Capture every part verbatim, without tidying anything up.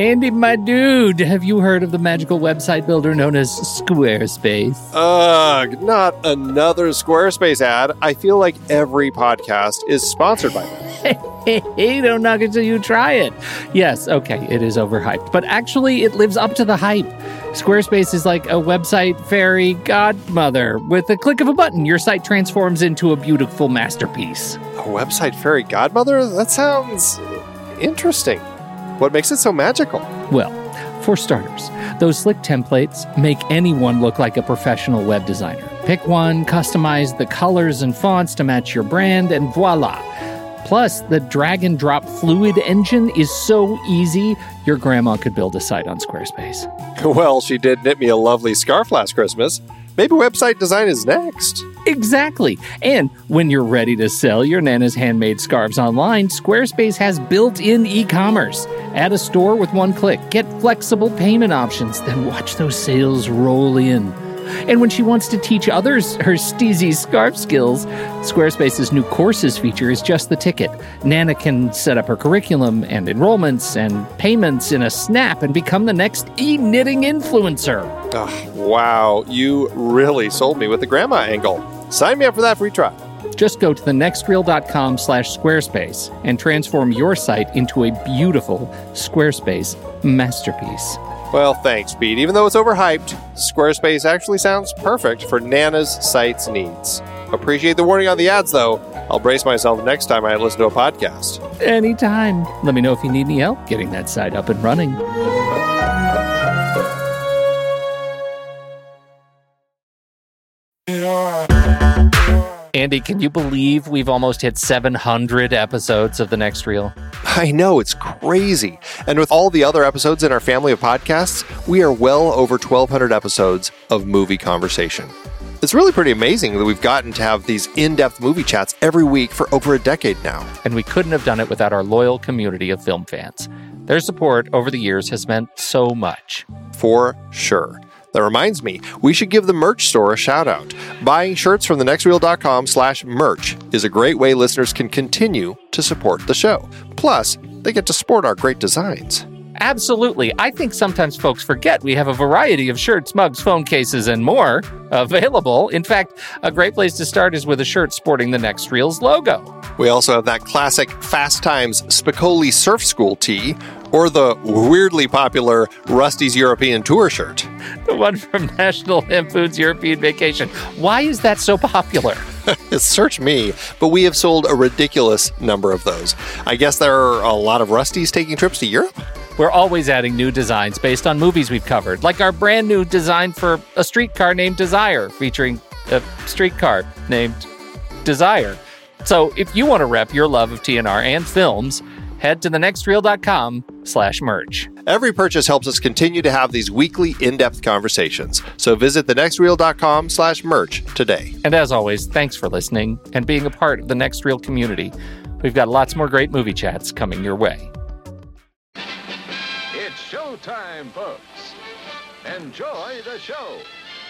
Andy, my dude, have you heard of the magical website builder known as Squarespace? Ugh, not another Squarespace ad. I feel like every podcast is sponsored by them. Hey, don't knock it till you try it. Yes, okay, it is overhyped, but actually it lives up to the hype. Squarespace is like a website fairy godmother. With a click of a button, your site transforms into a beautiful masterpiece. A website fairy godmother? That sounds interesting. What makes it so magical? Well, for starters, those slick templates make anyone look like a professional web designer. Pick one, customize the colors and fonts to match your brand, and voila. Plus, the drag and drop Fluid engine is so easy, your grandma could build a site on Squarespace. Well, she did knit me a lovely scarf last Christmas. Maybe website design is next. Exactly. And when you're ready to sell your Nana's handmade scarves online, Squarespace has built-in e-commerce. Add a store with one click. Get flexible payment options. Then watch those sales roll in. And when she wants to teach others her steezy scarf skills, Squarespace's new courses feature is just the ticket. Nana can set up her curriculum and enrollments and payments in a snap and become the next e-knitting influencer. Oh, wow, you really sold me with the grandma angle. Sign me up for that free trial. Just go to thenextreel.com slash Squarespace and transform your site into a beautiful Squarespace masterpiece. Well, thanks, Pete. Even though it's overhyped, Squarespace actually sounds perfect for Nana's site's needs. Appreciate the warning on the ads, though. I'll brace myself next time I listen to a podcast. Anytime. Let me know if you need any help getting that site up and running. Andy, can you believe we've almost hit seven hundred episodes of The Next Reel? I know, it's crazy. And with all the other episodes in our family of podcasts, we are well over twelve hundred episodes of movie conversation. It's really pretty amazing that we've gotten to have these in-depth movie chats every week for over a decade now. And we couldn't have done it without our loyal community of film fans. Their support over the years has meant so much. For sure. That reminds me, we should give the merch store a shout out. Buying shirts from thenextreel.com slash merch is a great way listeners can continue to support the show. Plus, they get to sport our great designs. Absolutely. I think sometimes folks forget we have a variety of shirts, mugs, phone cases, and more available. In fact, a great place to start is with a shirt sporting the Next Reel's logo. We also have that classic Fast Times Spicoli Surf School tee, or the weirdly popular Rusty's European Tour shirt. The one from National Lampoon's European Vacation. Why is that so popular? Search me, but we have sold a ridiculous number of those. I guess there are a lot of Rustys taking trips to Europe? We're always adding new designs based on movies we've covered, like our brand new design for a streetcar named Desire, featuring a streetcar named Desire. So if you want to rep your love of T N R and films, head to thenextreel.com slash merch. Every purchase helps us continue to have these weekly in-depth conversations. So visit thenextreel.com slash merch today. And as always, thanks for listening and being a part of the Next Reel community. We've got lots more great movie chats coming your way. It's showtime, folks. Enjoy the show.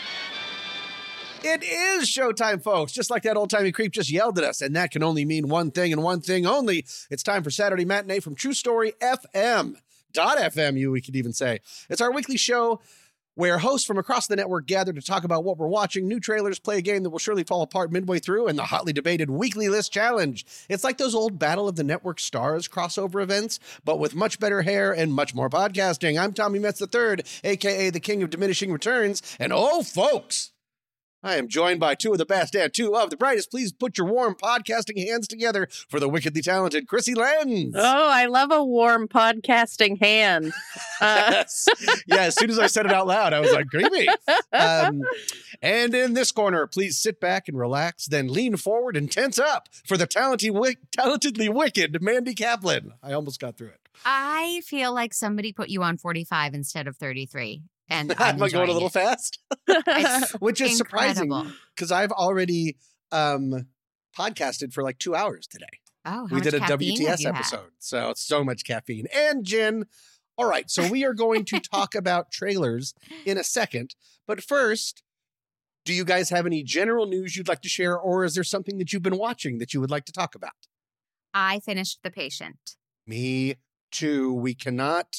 It is showtime, folks. Just like that old-timey creep just yelled at us, and that can only mean one thing and one thing only. It's time for Saturday Matinee from True Story F M. Dot F M, you we could even say. It's our weekly show where hosts from across the network gather to talk about what we're watching, new trailers, play a game that will surely fall apart midway through, and the hotly debated Weekly List Challenge. It's like those old Battle of the Network Stars crossover events, but with much better hair and much more podcasting. I'm Tommy Metz the third, a k a the King of Diminishing Returns, and oh, folks, I am joined by two of the best and two of the brightest. Please put your warm podcasting hands together for the wickedly talented Chrissy Lenz. Oh, I love a warm podcasting hand. Uh. Yes. Yeah, as soon as I said it out loud, I was like, creepy. Um, and in this corner, please sit back and relax, then lean forward and tense up for the talented, wick- talentedly wicked Mandy Kaplan. I almost got through it. I feel like somebody put you on forty-five instead of thirty-three. And Am I going a little it. fast? Which is incredible. surprising because I've already um, podcasted for like two hours today. Oh, how we much did a caffeine W T have S you episode. had? So so much caffeine and gin. All right. So we are going to talk about trailers in a second. But first, do you guys have any general news you'd like to share, or is there something that you've been watching that you would like to talk about? I finished The Patient. Me too. We cannot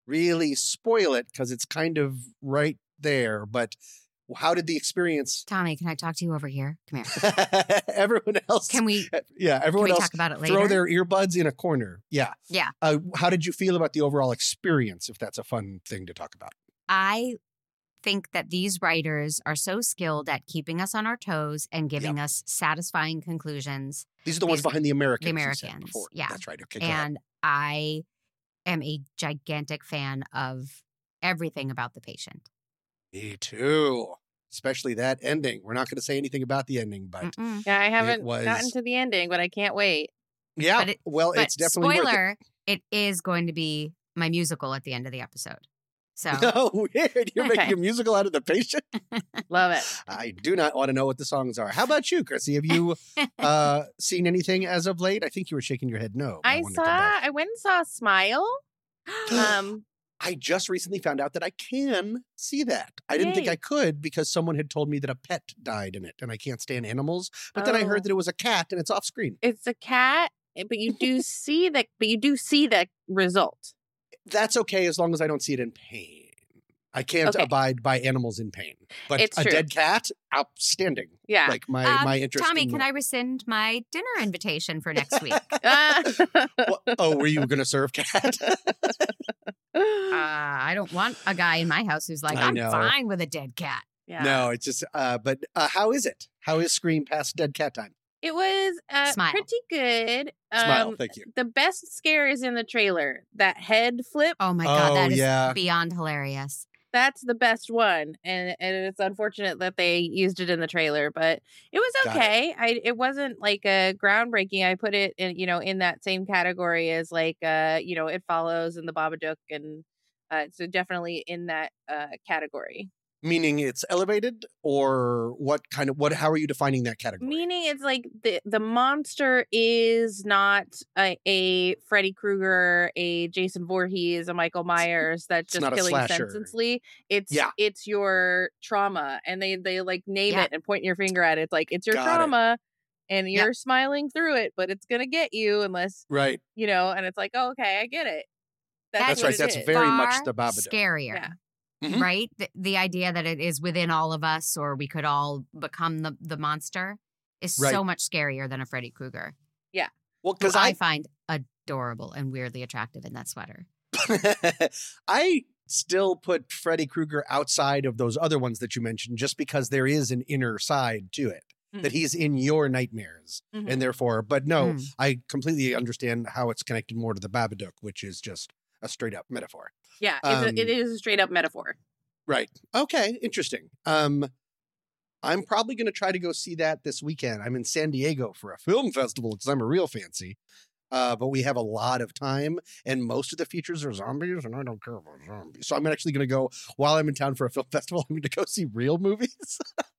really spoil it because it's kind of right there. But how did the experience? Tommy, can I talk to you over here? Come here. Everyone else. Can we? Yeah, Can everyone we else talk about it later? throw their earbuds in a corner. Yeah. Yeah. Uh, how did you feel about the overall experience, if that's a fun thing to talk about? I think that these writers are so skilled at keeping us on our toes and giving us satisfying conclusions. These are the ones These- behind the Americans. the you said Americans, before. yeah. That's right. Okay, go ahead. And I am a gigantic fan of everything about The Patient. Me too. Especially that ending. We're not going to say anything about the ending, but Mm-mm. Yeah, I haven't was- gotten to the ending, but I can't wait. yeah. But it- well, But it's definitely worth it. spoiler, it is going to be my musical at the end of the episode. So Oh, weird. You're Okay. making a musical out of The Patient? Love it. I do not want to know what the songs are. How about you, Chrissy? Have you uh, seen anything as of late? I think you were shaking your head no. but I wanted saw. to know. I went and saw Smile. Um, I just recently found out that I can see that. I didn't think Yay. I could because someone had told me that a pet died in it and I can't stand animals. But then I Oh. heard that it was a cat and it's off screen. it's a cat, eh, but you do see the. But you do see the result. That's okay as long as I don't see it in pain. I can't Okay. abide by animals in pain. But It's a true. dead cat, outstanding. Yeah. Like my, Um, my interest Tommy, in can I rescind my dinner invitation for next week? Ah. What- oh, were you going to serve cat? Uh, I don't want a guy in my house who's like, I I'm know. fine with a dead cat. yeah. No, it's just, uh, but uh, how is it? How is Scream past dead cat time? It was uh, Smile. pretty good. Smile, Um, thank you. the best scare is in the trailer. That head flip. Oh my God, Oh, that is yeah. beyond hilarious. That's the best one, and and it's unfortunate that they used it in the trailer, but it was Got it. okay. I it wasn't like a groundbreaking. I put it in you know in that same category as like uh you know It Follows and The Babadook, and uh, so definitely in that uh category. Meaning it's elevated or what kind of, what, how are you defining that category? Meaning it's like the the monster is not a, a Freddy Krueger, a Jason Voorhees, a Michael Myers that's just not a killing slasher. senselessly. It's Yeah. it's your trauma, and they they like name Yeah. it and point your finger at it. It's like it's your Got it. trauma, and Yeah. you're smiling through it, but it's gonna get you unless Right. you know. And it's like, oh, okay, I get it. That's what right, it that's is. very much Far the Babadook. Scarier. Yeah. Mhm. Right? The, the idea that it is within all of us or we could all become the, the monster is Right. so much scarier than a Freddy Krueger. Well, Who because I I, find adorable and weirdly attractive in that sweater. I still put Freddy Krueger outside of those other ones that you mentioned just because there is an inner side to it. Mm. That he's in your nightmares. Mhm. And therefore, but no, Mm. I completely understand how it's connected more to the Babadook, which is just a straight up metaphor. Yeah, it's Um, a, it is a straight up metaphor. Right. Okay. Interesting. Um, I'm probably going to try to go see that this weekend. I'm in San Diego for a film festival because I'm a real fancy. Uh, but we have a lot of time, and most of the features are zombies, and I don't care about zombies. So I'm actually going to go while I'm in town for a film festival. I'm going to go see real movies,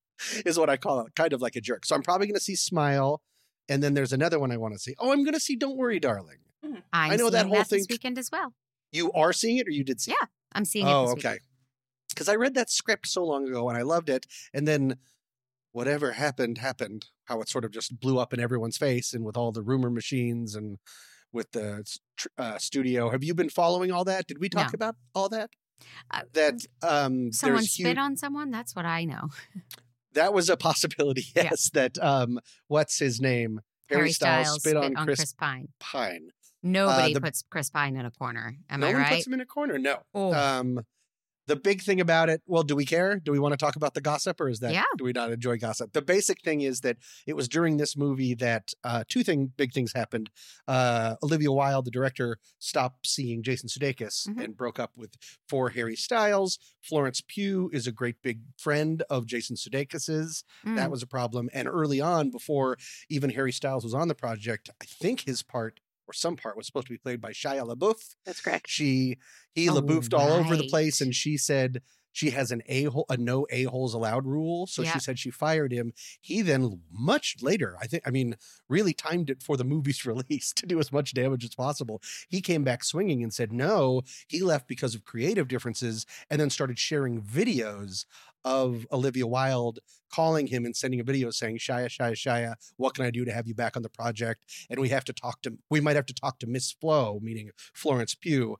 is what I call it, kind of like a jerk. So I'm probably going to see Smile, and then there's another one I want to see. Oh, I'm going to see Don't Worry, Darling. I'm I know that seeing whole this thing- weekend as well. You are seeing it, or you did see it? Yeah, I'm seeing it Oh, this okay. weekend. Because I read that script so long ago and I loved it. And then whatever happened, happened. How it sort of just blew up in everyone's face and with all the rumor machines and with the s- tr- uh, studio. Have you been following all that? Did we talk No. about all that? Uh, That um, Someone there's spit huge, on someone? That's what I know. that was a possibility. Yeah. Yes, that um, what's his name? Harry Styles spit, on, Chris, Chris Pine. Pine. Nobody the- puts Chris Pine in a corner. Am no I one right? puts him in a corner. No. Oh. Um, the big thing about it, well, do we care? Do we want to talk about the gossip, or is that Yeah. do we not enjoy gossip? The basic thing is that it was during this movie that uh, two thing big things happened. Uh, Olivia Wilde, the director, stopped seeing Jason Sudeikis Mhm. and broke up with for Harry Styles. Florence Pugh is a great big friend of Jason Sudeikis's. That Mm. was a problem. And early on, before even Harry Styles was on the project, I think his part or some part was supposed to be played by Shia LaBeouf. That's correct. She he Oh, LaBeoufed all over the right. place, and she said she has an a hole a no a holes allowed rule. So Yeah. she said she fired him. He then much later, I think, I mean, really timed it for the movie's release to do as much damage as possible. He came back swinging and said no. He left because of creative differences, and then started sharing videos of Olivia Wilde calling him and sending a video saying, Shia, Shia, Shia, what can I do to have you back on the project? And we have to talk to, we might have to talk to Miss Flo, meaning Florence Pugh,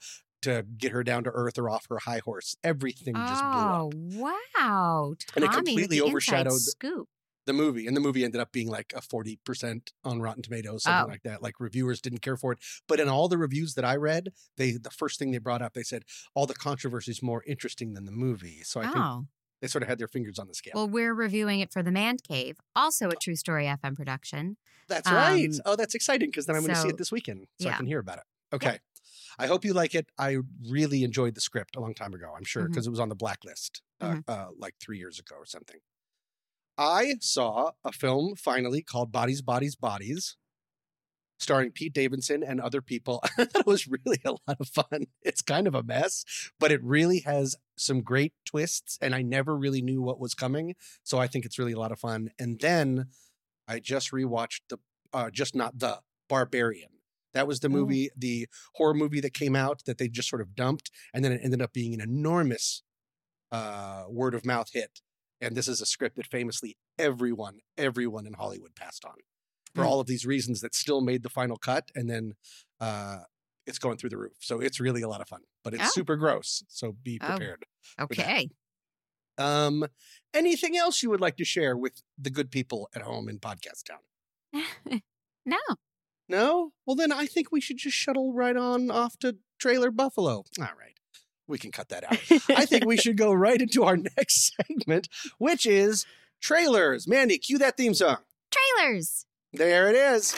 to get her down to earth or off her high horse. Everything just blew Oh, up. wow. And it Tommy with completely the inside overshadowed scoop. the movie. And the movie ended up being like a forty percent on Rotten Tomatoes, something Oh. like that. Like reviewers didn't care for it. But in all the reviews that I read, they the first thing they brought up, they said all the controversy is more interesting than the movie. So I think Oh. they sort of had their fingers on the scale. Well, we're reviewing it for The Man Cave, also a True Story F M production. That's right. Um, Oh, that's exciting because then I'm going to see so- it this weekend so I yeah. can hear about it. Okay. I hope you like it. I really enjoyed the script a long time ago, I'm sure, Mhm. because it was on the blacklist uh, Mhm. uh, like three years ago or something. I saw a film finally called Bodies, Bodies, Bodies, starring Pete Davidson and other people. I thought it was really a lot of fun. It's kind of a mess, but it really has some great twists, and I never really knew what was coming. So I think it's really a lot of fun. And then I just rewatched the, uh, just not the Barbarian. That was the movie, the horror movie that came out that they just sort of dumped, and then it ended up being an enormous uh, word of mouth hit. And this is a script that famously everyone, everyone in Hollywood passed on for Mm. all of these reasons that still made the final cut. And then uh, it's going through the roof. So it's really a lot of fun, but it's Oh. super gross. So be Oh. prepared. Okay. Um, anything else you would like to share with the good people at home in Podcast Town? No. No? Well, then I think we should just shuttle right on off to Trailer Buffalo. All right. We can cut that out. I think we should go right into our next segment, which is trailers. Mandy, cue that theme song. Trailers. There it is.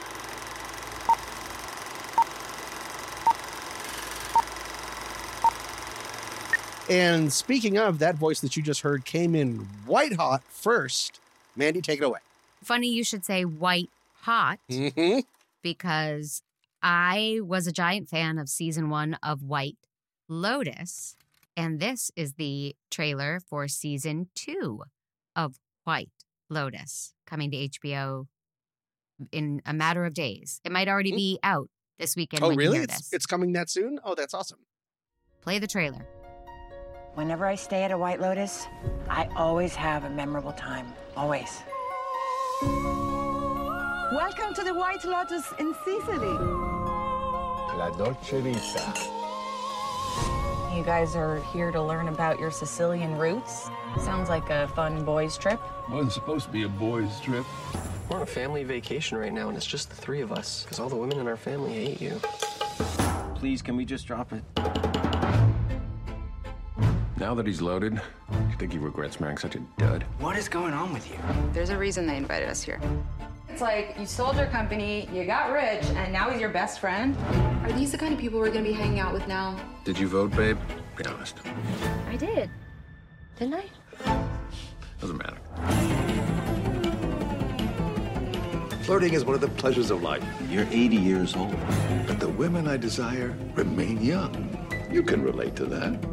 And speaking of, that voice that you just heard came in white hot first. Mandy, take it away. Funny you should say white hot Mm-hmm. because I was a giant fan of season one of White Lotus. And this is the trailer for season two of White Lotus coming to H B O in a matter of days. It might already be out this weekend Oh, when really? you hear It's, this. it's coming that soon? Oh, that's awesome. Play the trailer. Whenever I stay at a White Lotus, I always have a memorable time. Always. Welcome to the White Lotus in Sicily. La Dolce Vita. You guys are here to learn about your Sicilian roots. Sounds like a fun boys' trip. Wasn't supposed to be a boys' trip. We're on a family vacation right now, and it's just the three of us, because all the women in our family hate you. Please, can we just drop it? Now that he's loaded, I think he regrets marrying such a dud. What is going on with you? There's a reason they invited us here. It's like you sold your company, you got rich, and now he's your best friend. Are these the kind of people we're gonna be hanging out with now? Did you vote, babe? Be honest. I did. Didn't I? Doesn't matter. Flirting is one of the pleasures of life. You're eighty years old, but the women I desire remain young. You can relate to that.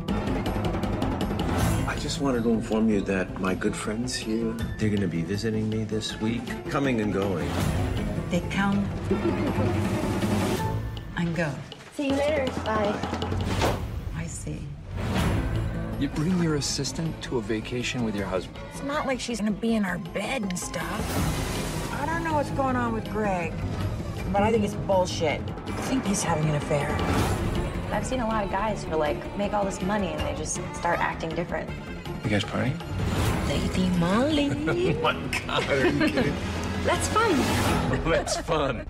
I just wanted to inform you that my good friends here, they're going to be visiting me this week, coming and going. They come and go. See you later. Bye. I see. You bring your assistant to a vacation with your husband. It's not like she's gonna be in our bed and stuff. I don't know what's going on with Greg, but I think it's bullshit. I think he's having an affair. I've seen a lot of guys who like make all this money and they just start acting different. You guys party? Lady Molly. Oh my God, are you kidding? That's fun. That's fun.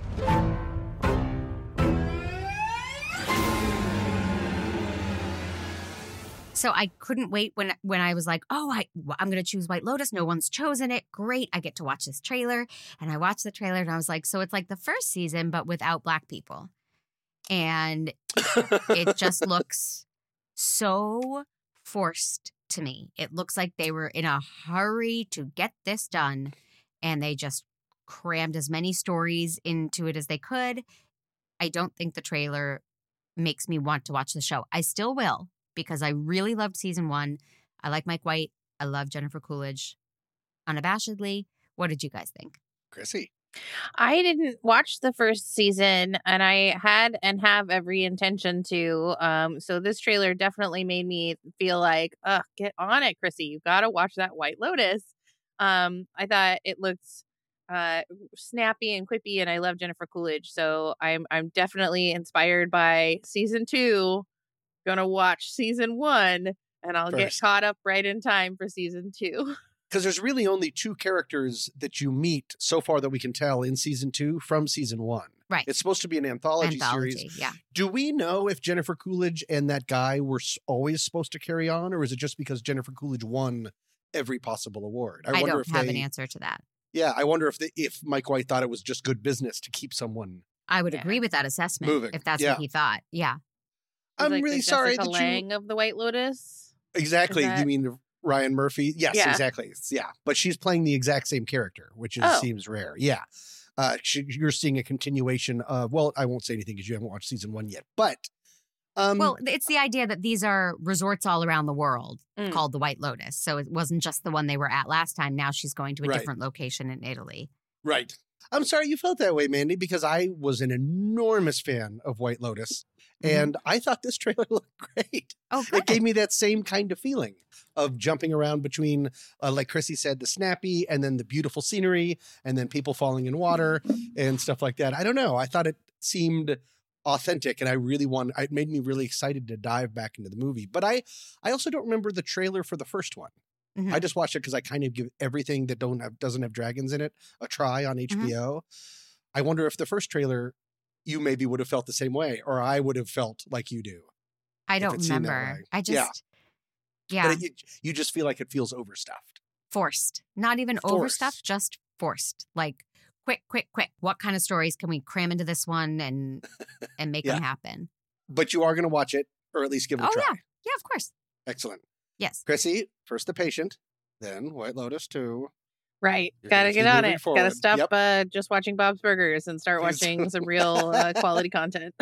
So I couldn't wait when when I was like, oh, I, I'm going to choose White Lotus. No one's chosen it. Great. I get to watch this trailer. And I watched the trailer and I was like, so it's like the first season, but without Black people. And it just looks so forced to me. It looks like they were in a hurry to get this done. And they just crammed as many stories into it as they could. I don't think the trailer makes me want to watch the show. I still will. Because I really loved season one. I like Mike White. I love Jennifer Coolidge. Unabashedly. What did you guys think? Chrissy. I didn't watch the first season, and I had and have every intention to. Um, so this trailer definitely made me feel like, ugh, get on it, Chrissy. You got to watch that White Lotus. Um, I thought it looked uh, snappy and quippy, and I love Jennifer Coolidge. So I'm I'm definitely inspired by season two. gonna watch season one, and I'll get First. caught up right in time for season two. Because there's really only two characters that you meet so far that we can tell in season two from season one. Right. It's supposed to be an anthology, Anthology, series. yeah. Do we know if Jennifer Coolidge and that guy were s- always supposed to carry on, or is it just because Jennifer Coolidge won every possible award? I, wonder don't if have they, an answer to that. Yeah, I wonder if the, if Mike White thought it was just good business to keep someone. I would Yeah. agree with that assessment Moving, if that's yeah. what he thought. Yeah. I'm Like really the sorry Jessica that you Lange of the White Lotus. exactly. Is that- You mean Ryan Murphy? Yes, Yeah. exactly. It's- Yeah, but she's playing the exact same character, which is, Oh. seems rare. Yeah, uh, she, you're seeing a continuation of. Well, I won't say anything because you haven't watched season one yet, but. Um, Well, it's the idea that these are resorts all around the world Mm. called the White Lotus. So it wasn't just the one they were at last time. Now she's going to a Right. different location in Italy. right. I'm sorry you felt that way, Mandy, because I was an enormous fan of White Lotus, and I thought this trailer looked great. Oh, It good. gave me that same kind of feeling of jumping around between, uh, like Chrissy said, the snappy and then the beautiful scenery and then people falling in water and stuff like that. I don't know. I thought it seemed authentic and I really wanted, it made me really excited to dive back into the movie. But I, I also don't remember the trailer for the first one. Mhm. I just watched it because I kind of give everything that don't have, doesn't have dragons in it a try on H B O. I wonder if the first trailer, you maybe would have felt the same way, or I would have felt like you do. I if don't it's seen that remember. way. I Yeah. just, yeah, But it, you, you just feel like it feels overstuffed. forced. Not even Forced. overstuffed, just forced. Like, quick, quick, quick. What kind of stories can we cram into this one and and make Yeah. them happen? But you are going to watch it, or at least give it a Oh, try. yeah. Yeah, of course. Excellent. Yes. Chrissy, first The Patient, then White Lotus two. Right. You're Gotta gonna get keep on moving it. forward. Gotta stop Yep. uh, just watching Bob's Burgers and start Yes. watching some real uh, quality content.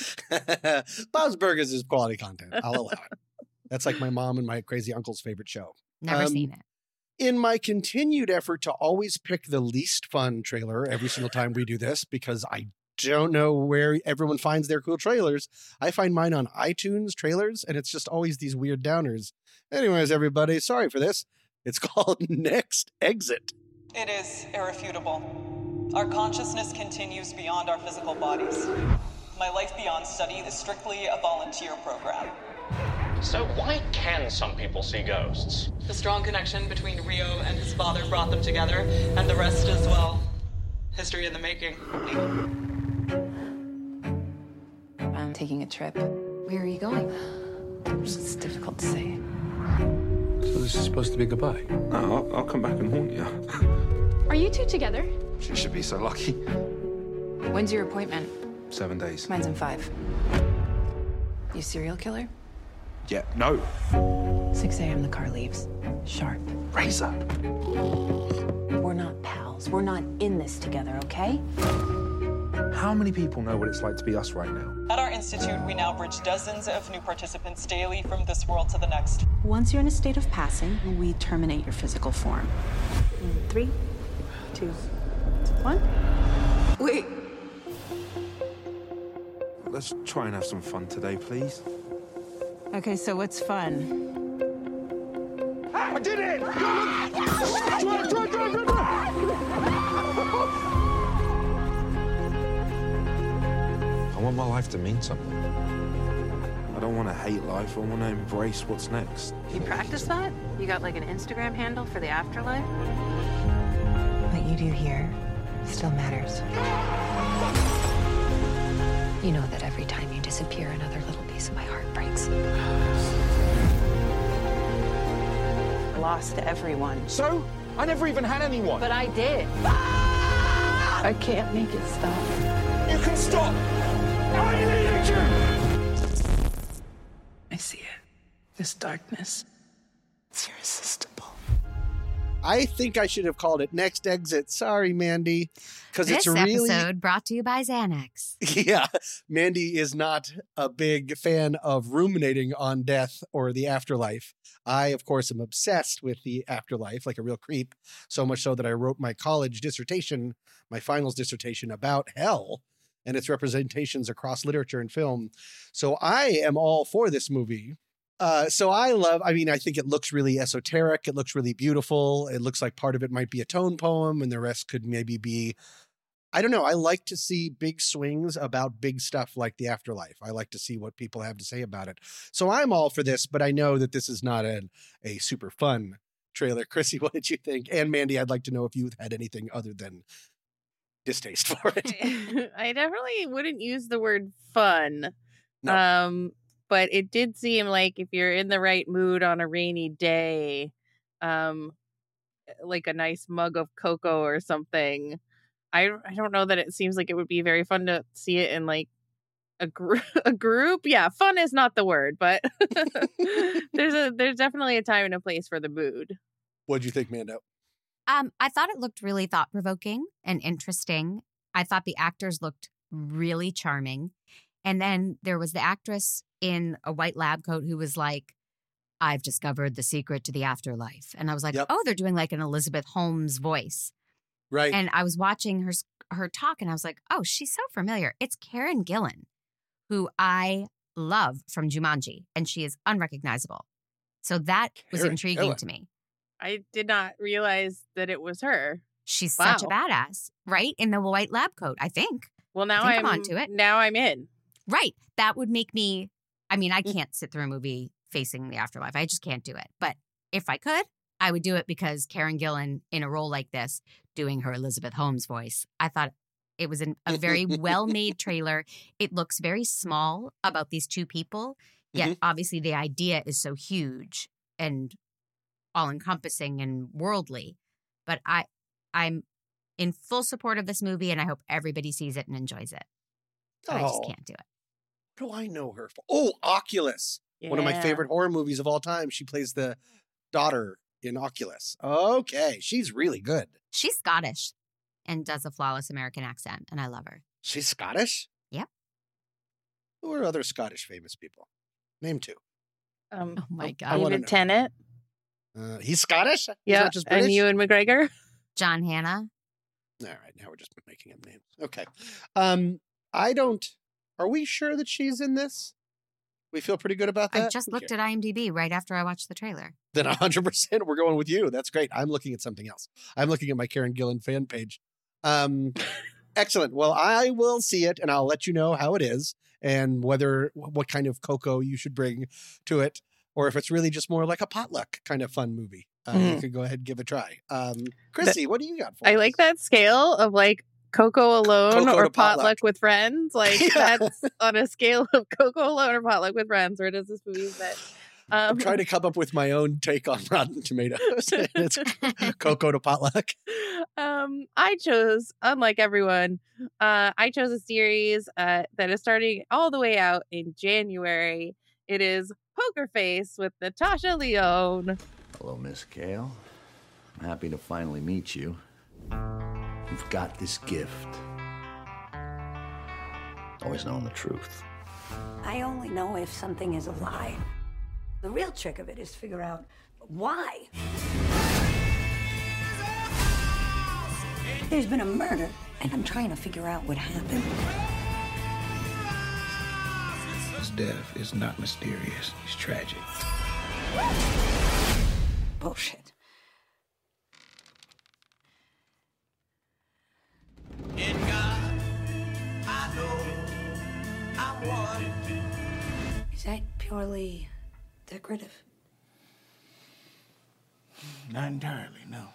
Bob's Burgers is quality content. I'll allow it. That's like my mom and my crazy uncle's favorite show. Never Um, seen it. In my continued effort to always pick the least fun trailer every single time we do this, because I don't know where everyone finds their cool trailers, I find mine on iTunes trailers, and it's just always these weird downers. Anyways, everybody, sorry for this. It's called Next Exit. It is irrefutable. Our consciousness continues beyond our physical bodies. My Life Beyond study is strictly a volunteer program. So why can some people see ghosts? The strong connection between Rio and his father brought them together, and the rest is, well, history in the making. I'm taking a trip. Where are you going? It's difficult to say. So this is supposed to be goodbye? No, I'll, I'll come back and haunt you. Are you two together? She should be so lucky. When's your appointment? Seven days. Mine's in five. You serial killer? Yeah, no. six a.m. the car leaves. Sharp. Razor. We're not pals. We're not in this together, okay? How many people know what it's like to be us right now? At our institute, we now bridge dozens of new participants daily from this world to the next. Once you're in a state of passing, we terminate your physical form. In three, two, one. Wait. Let's try and have some fun today, please. Okay, so what's fun? I did it! Drive, drive, drive, drive, I want my life to mean something. I don't want to hate life. I want to embrace what's next. You practice that? You got like an Instagram handle for the afterlife? What you do here still matters. You know that every time you disappear, another little piece of my heart breaks. I lost everyone. So? I never even had anyone. But I did. I can't make it stop. You can stop! I need you! I see it. This darkness. It's irresistible. I think I should have called it Next Exit. Sorry, Mandy. Because This it's really. episode brought to you by Xanax. Yeah, Mandy is not a big fan of ruminating on death or the afterlife. I, of course, am obsessed with the afterlife, like a real creep, so much so that I wrote my college dissertation, my finals dissertation about hell and its representations across literature and film. So I am all for this movie. Uh, so I love, I mean, I think it looks really esoteric. It looks really beautiful. It looks like part of it might be a tone poem and the rest could maybe be I don't know. I like to see big swings about big stuff like the afterlife. I like to see what people have to say about it. So I'm all for this, but I know that this is not a, a super fun trailer. Chrissy, what did you think? And Mandy, I'd like to know if you had anything other than distaste for it. I definitely wouldn't use the word fun. No. Um, but it did seem like if you're in the right mood on a rainy day, um, like a nice mug of cocoa or something. I I don't know that it seems like it would be very fun to see it in like a group. A group, yeah. Fun is not the word, but there's a there's definitely a time and a place for the mood. What'd you think, Mando? Um, I thought it looked really thought provoking and interesting. I thought the actors looked really charming, and then there was the actress in a white lab coat who was like, "I've discovered the secret to the afterlife," and I was like, Yep. "Oh, they're doing like an Elizabeth Holmes voice." Right. And I was watching her her talk, and I was like, "Oh, she's so familiar." It's Karen Gillan, who I love from Jumanji, and she is unrecognizable. So that was Karen intriguing Gillan. to me. I did not realize that it was her. She's Wow. such a badass, right? In the white lab coat, I think. Well, now I think I'm I'm onto it. Now I'm in. Right. That would make me, I mean, I can't sit through a movie facing the afterlife. I just can't do it. But if I could, I would do it because Karen Gillan, in a role like this, doing her Elizabeth Holmes voice, I thought it was an, a very well-made trailer. It looks very small about these two people, yet Mhm. obviously the idea is so huge and all-encompassing and worldly. But I, I'm in full support of this movie, and I hope everybody sees it and enjoys it. But I just Oh. can't do it. What do I know her for? Oh, Oculus. One of my Yeah. favorite horror movies of all time. She plays the daughter in Oculus. Okay. She's really good. She's Scottish and does a flawless American accent, and I love her. She's Scottish? Yep. Who are other Scottish famous people? Name two. Um, Oh my I God. wanna David know. Tennant. Uh, he's Scottish? He's Yeah, not just British? and Ewan McGregor. John Hannah. All right. Now we're just making up names. Okay. Um, I don't. Are we sure that she's in this? We feel pretty good about that? I just looked at IMDb right after I watched the trailer. Then one hundred percent we're going with you. That's great. I'm looking at something else. I'm looking at my Karen Gillan fan page. Um, excellent. Well, I will see it and I'll let you know how it is and whether what kind of cocoa you should bring to it, or if it's really just more like a potluck kind of fun movie. Uh, You Mhm. could go ahead and give it a try. Um, Chrissy, what do you got for I us? like that scale of like Coco alone Coco or to potluck. potluck with friends. Like Yeah. that's on a scale of Coco alone or potluck with friends. Where does this movie fit? Um, I'm trying to come up with my own take on Rotten Tomatoes. It's cocoa to potluck. um, I chose, unlike everyone, uh, I chose a series uh, that is starting all the way out in January. It is Poker Face with Natasha Lyonne. Hello, Miss Kale. I'm happy to finally meet you. You've got this gift. Always knowing the truth. I only know if something is a lie. The real trick of it is to figure out why. There's been a murder, and I'm trying to figure out what happened. His death is not mysterious. It's tragic. Bullshit. In God, I know I'm one. Is that purely decorative? Not entirely, no.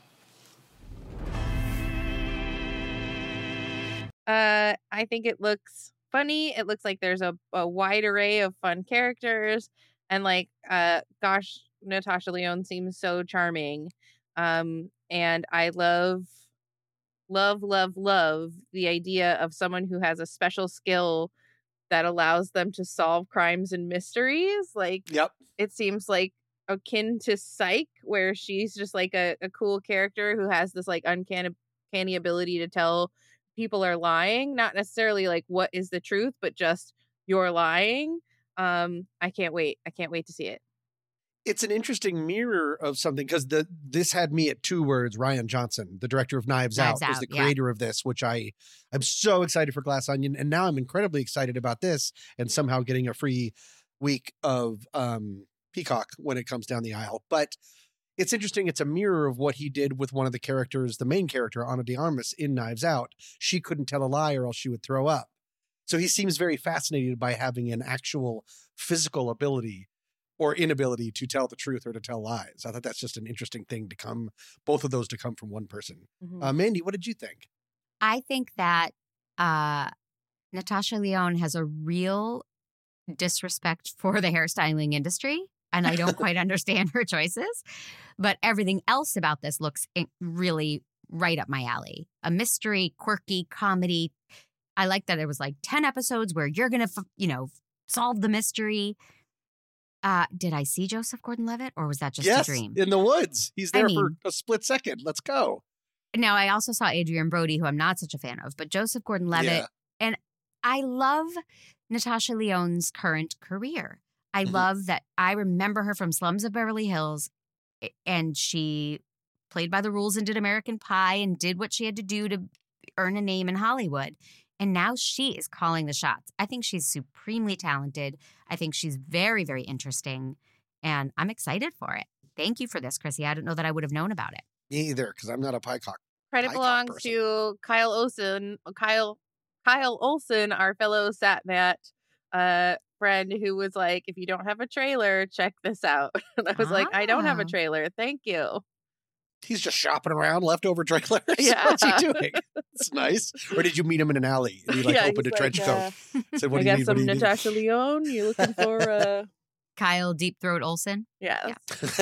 Uh, I think it looks funny. It looks like there's a, a wide array of fun characters, and like, uh, gosh, Natasha Lyonne seems so charming. Um, and I love, love, love, love the idea of someone who has a special skill that allows them to solve crimes and mysteries. Like, Yep. it seems like akin to Psych, where she's just like a, a cool character who has this like uncanny, uncanny ability to tell people are lying, not necessarily like what is the truth, but just you're lying. Um, I can't wait. I can't wait to see it. It's an interesting mirror of something because the this had me at two words. Rian Johnson, the director of Knives, Knives Out, is Out, the yeah. creator of this, which I I'm so excited for Glass Onion, and now I'm incredibly excited about this, and somehow getting a free week of um, Peacock when it comes down the aisle. But it's interesting. It's a mirror of what he did with one of the characters, the main character, Ana de Armas, in Knives Out. She couldn't tell a lie or else she would throw up. So he seems very fascinated by having an actual physical ability or inability to tell the truth or to tell lies. I thought that's just an interesting thing to come, both of those to come from one person. Mhm. Uh, Mandy, what did you think? I think that uh, Natasha Lyonne has a real disrespect for the hairstyling industry, and I don't quite understand her choices. But everything else about this looks in- really right up my alley. A mystery, quirky comedy. I like that it was like ten episodes where you're going to, you know, solve the mystery. Uh, did I see Joseph Gordon-Levitt, or was that just yes, a dream? in the woods. He's I there mean- for a split second. Let's go. Now, I also saw Adrian Brody, who I'm not such a fan of, but Joseph Gordon-Levitt. Yeah. And I love Natasha Lyonne's current career. I Mhm. love that I remember her from Slums of Beverly Hills, a- and she played by the rules and did American Pie and did what she had to do to earn a name in Hollywood. And now she is calling the shots. I think she's supremely talented. I think she's very, very interesting. And I'm excited for it. Thank you for this, Chrissy. I didn't know that I would have known about it. Me either, because I'm not a pie cock. Credit Pie cock belongs person. to Kyle Olson. Kyle Kyle Olson, our fellow Satmat uh, friend, who was like, "If you don't have a trailer, check this out." And I was like, "I don't have a Ah. trailer. Thank you." He's just shopping around leftover trailers. Yeah. What's he doing? It's nice. Or did you meet him in an alley and he like Yeah, opened a he's trench like, coat? uh, Said, "What I do you got need? What some do you need?" Natasha Lyonne. You looking for? Uh... Kyle Deep Throat Olson. Yeah.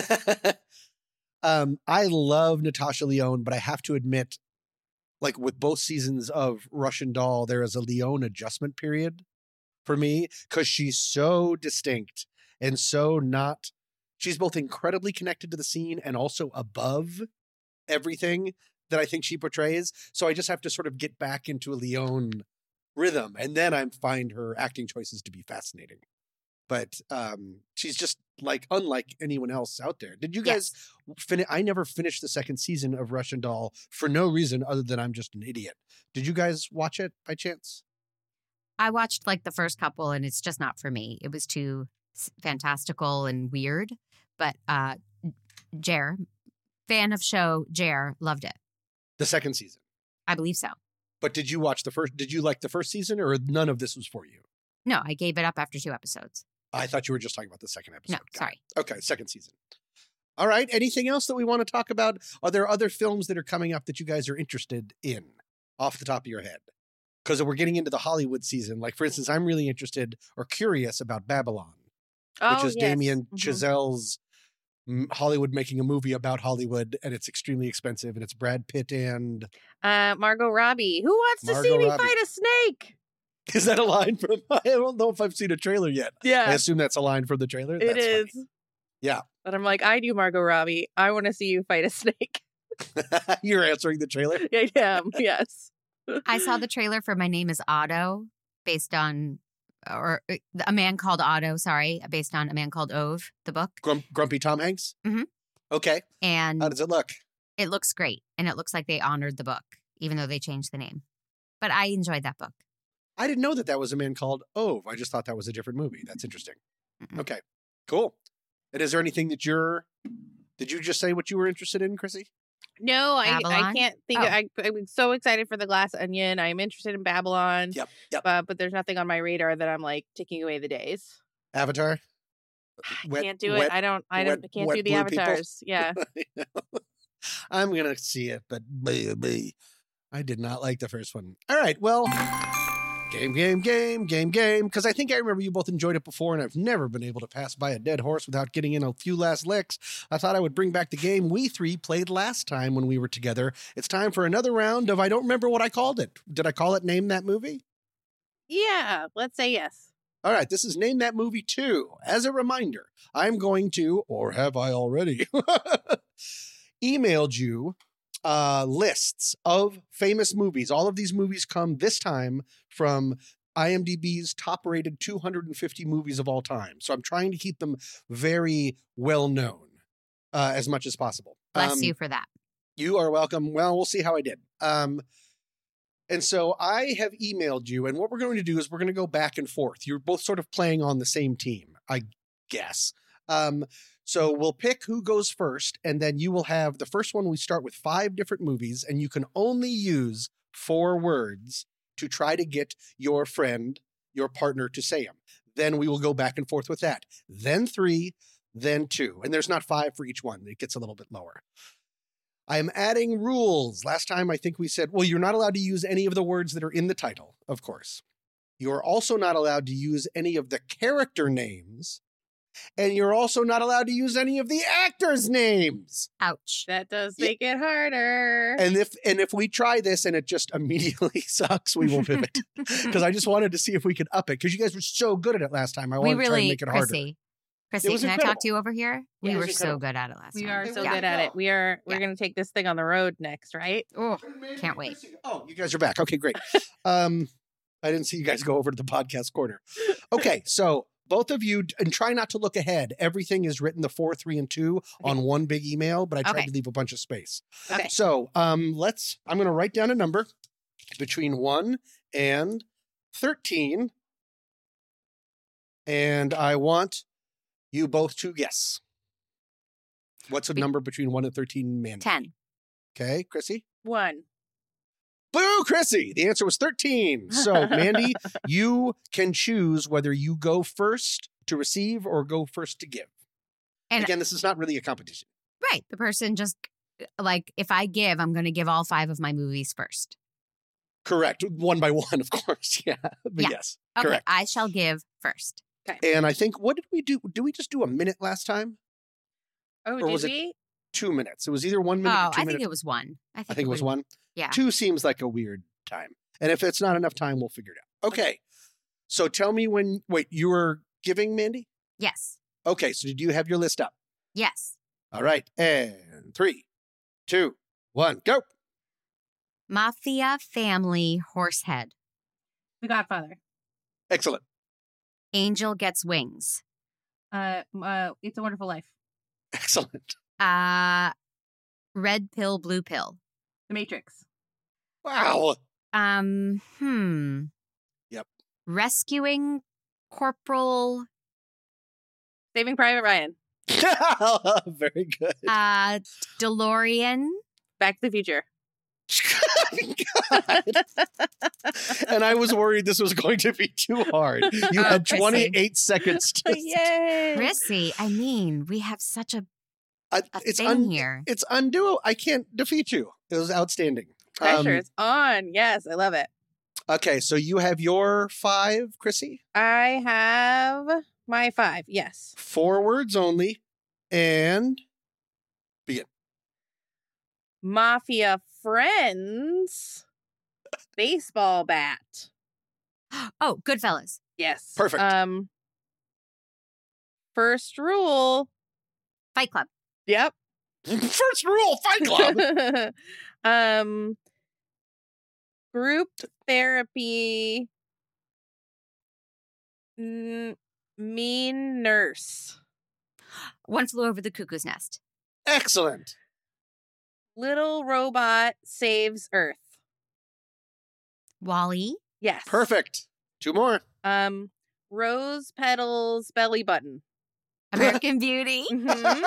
um, I love Natasha Lyonne, but I have to admit, like with both seasons of Russian Doll, there is a Lyonne adjustment period for me because she's so distinct and so not. She's both incredibly connected to the scene and also above everything that I think she portrays. So I just have to sort of get back into a Lyonne rhythm, and then I find her acting choices to be fascinating. But um, she's just like unlike anyone else out there. Did you guys finish? I never finished the second season of Russian Doll for no reason other than I'm just an idiot. Did you guys watch it by chance? I watched like the first couple, and it's just not for me. It was too s- fantastical and weird. But uh, Jer, fan of show, Jer, loved it. The second season. I believe so. But did you watch the first? Did you like the first season, or none of this was for you? No, I gave it up after two episodes. I thought you were just talking about the second episode. No, Got sorry. it. Okay, second season. All right. Anything else that we want to talk about? Are there other films that are coming up that you guys are interested in off the top of your head? Because we're getting into the Hollywood season. Like, for instance, I'm really interested or curious about Babylon, Oh, which is yes. Damien Mhm. Chazelle's mm, Hollywood making a movie about Hollywood, and it's extremely expensive, and it's Brad Pitt and Uh, Margot Robbie. Who wants to see Margot me Robbie. fight a snake? is that a line from? I don't know if I've seen a trailer yet. Yeah. I assume that's a line from the trailer. It That's is. funny. Yeah, But I'm like, I do Margot Robbie. I want to see you fight a snake. you're answering the trailer. I am. Yes. I saw the trailer for My Name is Otto, based on, or uh, A Man Called Otto, sorry, based on A Man Called Ove, the book. Grump, Grumpy Tom Hanks. Mhm. Okay. And How does it look? it looks great. And it looks like they honored the book, even though they changed the name. But I enjoyed that book. I didn't know that that was a man called Ove. I just thought that was a different movie. That's interesting. Mm-mm. Okay, cool. And is there anything that you're? Did you just say what you were interested in, Chrissy? No, I, I Babylon? can't think. Oh. Of, I, I'm so excited for The Glass Onion. I'm interested in Babylon. Yep. Yep. Uh, but there's nothing on my radar that I'm like taking away the days. Avatar. I can't do it. I don't. I don't. wet- I can't wet do the blue people? avatars. Yeah. I'm gonna see it, but baby, I did not like the first one. All right, well, game, game, game, game, game. Because I think I remember you both enjoyed it before, and I've never been able to pass by a dead horse without getting in a few last licks. I thought I would bring back the game we three played last time when we were together. It's time for another round of I don't remember what I called it. Did I call it Name That Movie? Yeah. Let's say yes. All right, this is Name That Movie two. As a reminder, I'm going to, or have I already, emailed you uh, lists of famous movies. All of these movies come this time from IMDb's top-rated two hundred fifty movies of all time. So I'm trying to keep them very well known uh, as much as possible. Bless Um, you for that. You are welcome. Well, we'll see how I did. Um, and so I have emailed you, and what we're going to do is we're going to go back and forth. You're both sort of playing on the same team, I guess. Um, so we'll pick who goes first, and then you will have the first one. We start with five different movies, and you can only use four words to try to get your friend, your partner to say them. Then we will go back and forth with that. Then three, then two. And there's not five for each one. It gets a little bit lower. I am adding rules. Last time I think we said, well, you're not allowed to use any of the words that are in the title, of course. You're also not allowed to use any of the character names. And you're also not allowed to use any of the actors' names. Ouch. That does make it harder. And if and if we try this and it just immediately sucks, we will pivot. Because I just wanted to see if we could up it. Because you guys were so good at it last time. I we wanted really, to try and make it harder. Chrissy, Chrissy, was can incredible. I talk to you over here? We Yeah, it were was so incredible. good at it last We time. are so Yeah. good at it. We are we're Yeah. gonna take this thing on the road next, right? Oh, can't wait. Oh, you guys are back. Okay, great. um, I didn't see you guys go over to the podcast corner. Okay, so both of you, and try not to look ahead. Everything is written the four, three, and two on one big email, but I tried Okay. to leave a bunch of space. Okay. So um, let's, I'm going to write down a number between one and thirteen. And I want you both to guess. What's a Be- number between one and thirteen, Mandy? ten. Okay, Chrissy? One. Boo, Chrissy. The answer was thirteen. So, Mandy, you can choose whether you go first to receive or go first to give. And Again, this is not really a competition. right, the person just like if I give, I'm going to give all five of my movies first. Correct. One by one, of course. Yeah. But Yeah. yes, Okay, correct. I shall give first. And I think, what did we do? Did we just do a minute last time? Oh, Or did was it we? Two minutes. It was either one minute Oh, or two I think minutes. it was one. I think, I think it was one. Yeah. Two seems like a weird time. And if it's not enough time, we'll figure it out. Okay. So tell me when, wait, you were giving, Mandy? Yes. Okay. So did you have your list up? Yes. All right. And three, two, one, go. Mafia Family Horsehead. The Godfather. Excellent. Angel Gets Wings. Uh, uh, It's a Wonderful Life. Excellent. Uh, Red Pill, Blue Pill. The Matrix. Wow. Um, hmm. Yep. Rescuing Corporal Saving Private Ryan. Very good. uh DeLorean. Back to the Future. God. And I was worried this was going to be too hard. You Oh, had Chrissy. twenty-eight seconds to Yay! Chrissy, I mean, we have such a, I, a it's thing un, here. It's undoable. I can't defeat you. It was outstanding. Pressure Um, is on. Yes, I love it. okay, so you have your five, Chrissy. I have my five. Yes. Four words only, and begin. Mafia Friends. Baseball bat. Oh, Goodfellas. Yes. Perfect. Um. First rule. Fight Club. Yep. First rule, Fight Club. um. Group therapy. N- mean nurse. One Flew Over the Cuckoo's Nest. Excellent. Little robot saves Earth. Wall-E. Yes. Perfect. Two more. Um. Rose petals belly button. American Beauty. Mhm.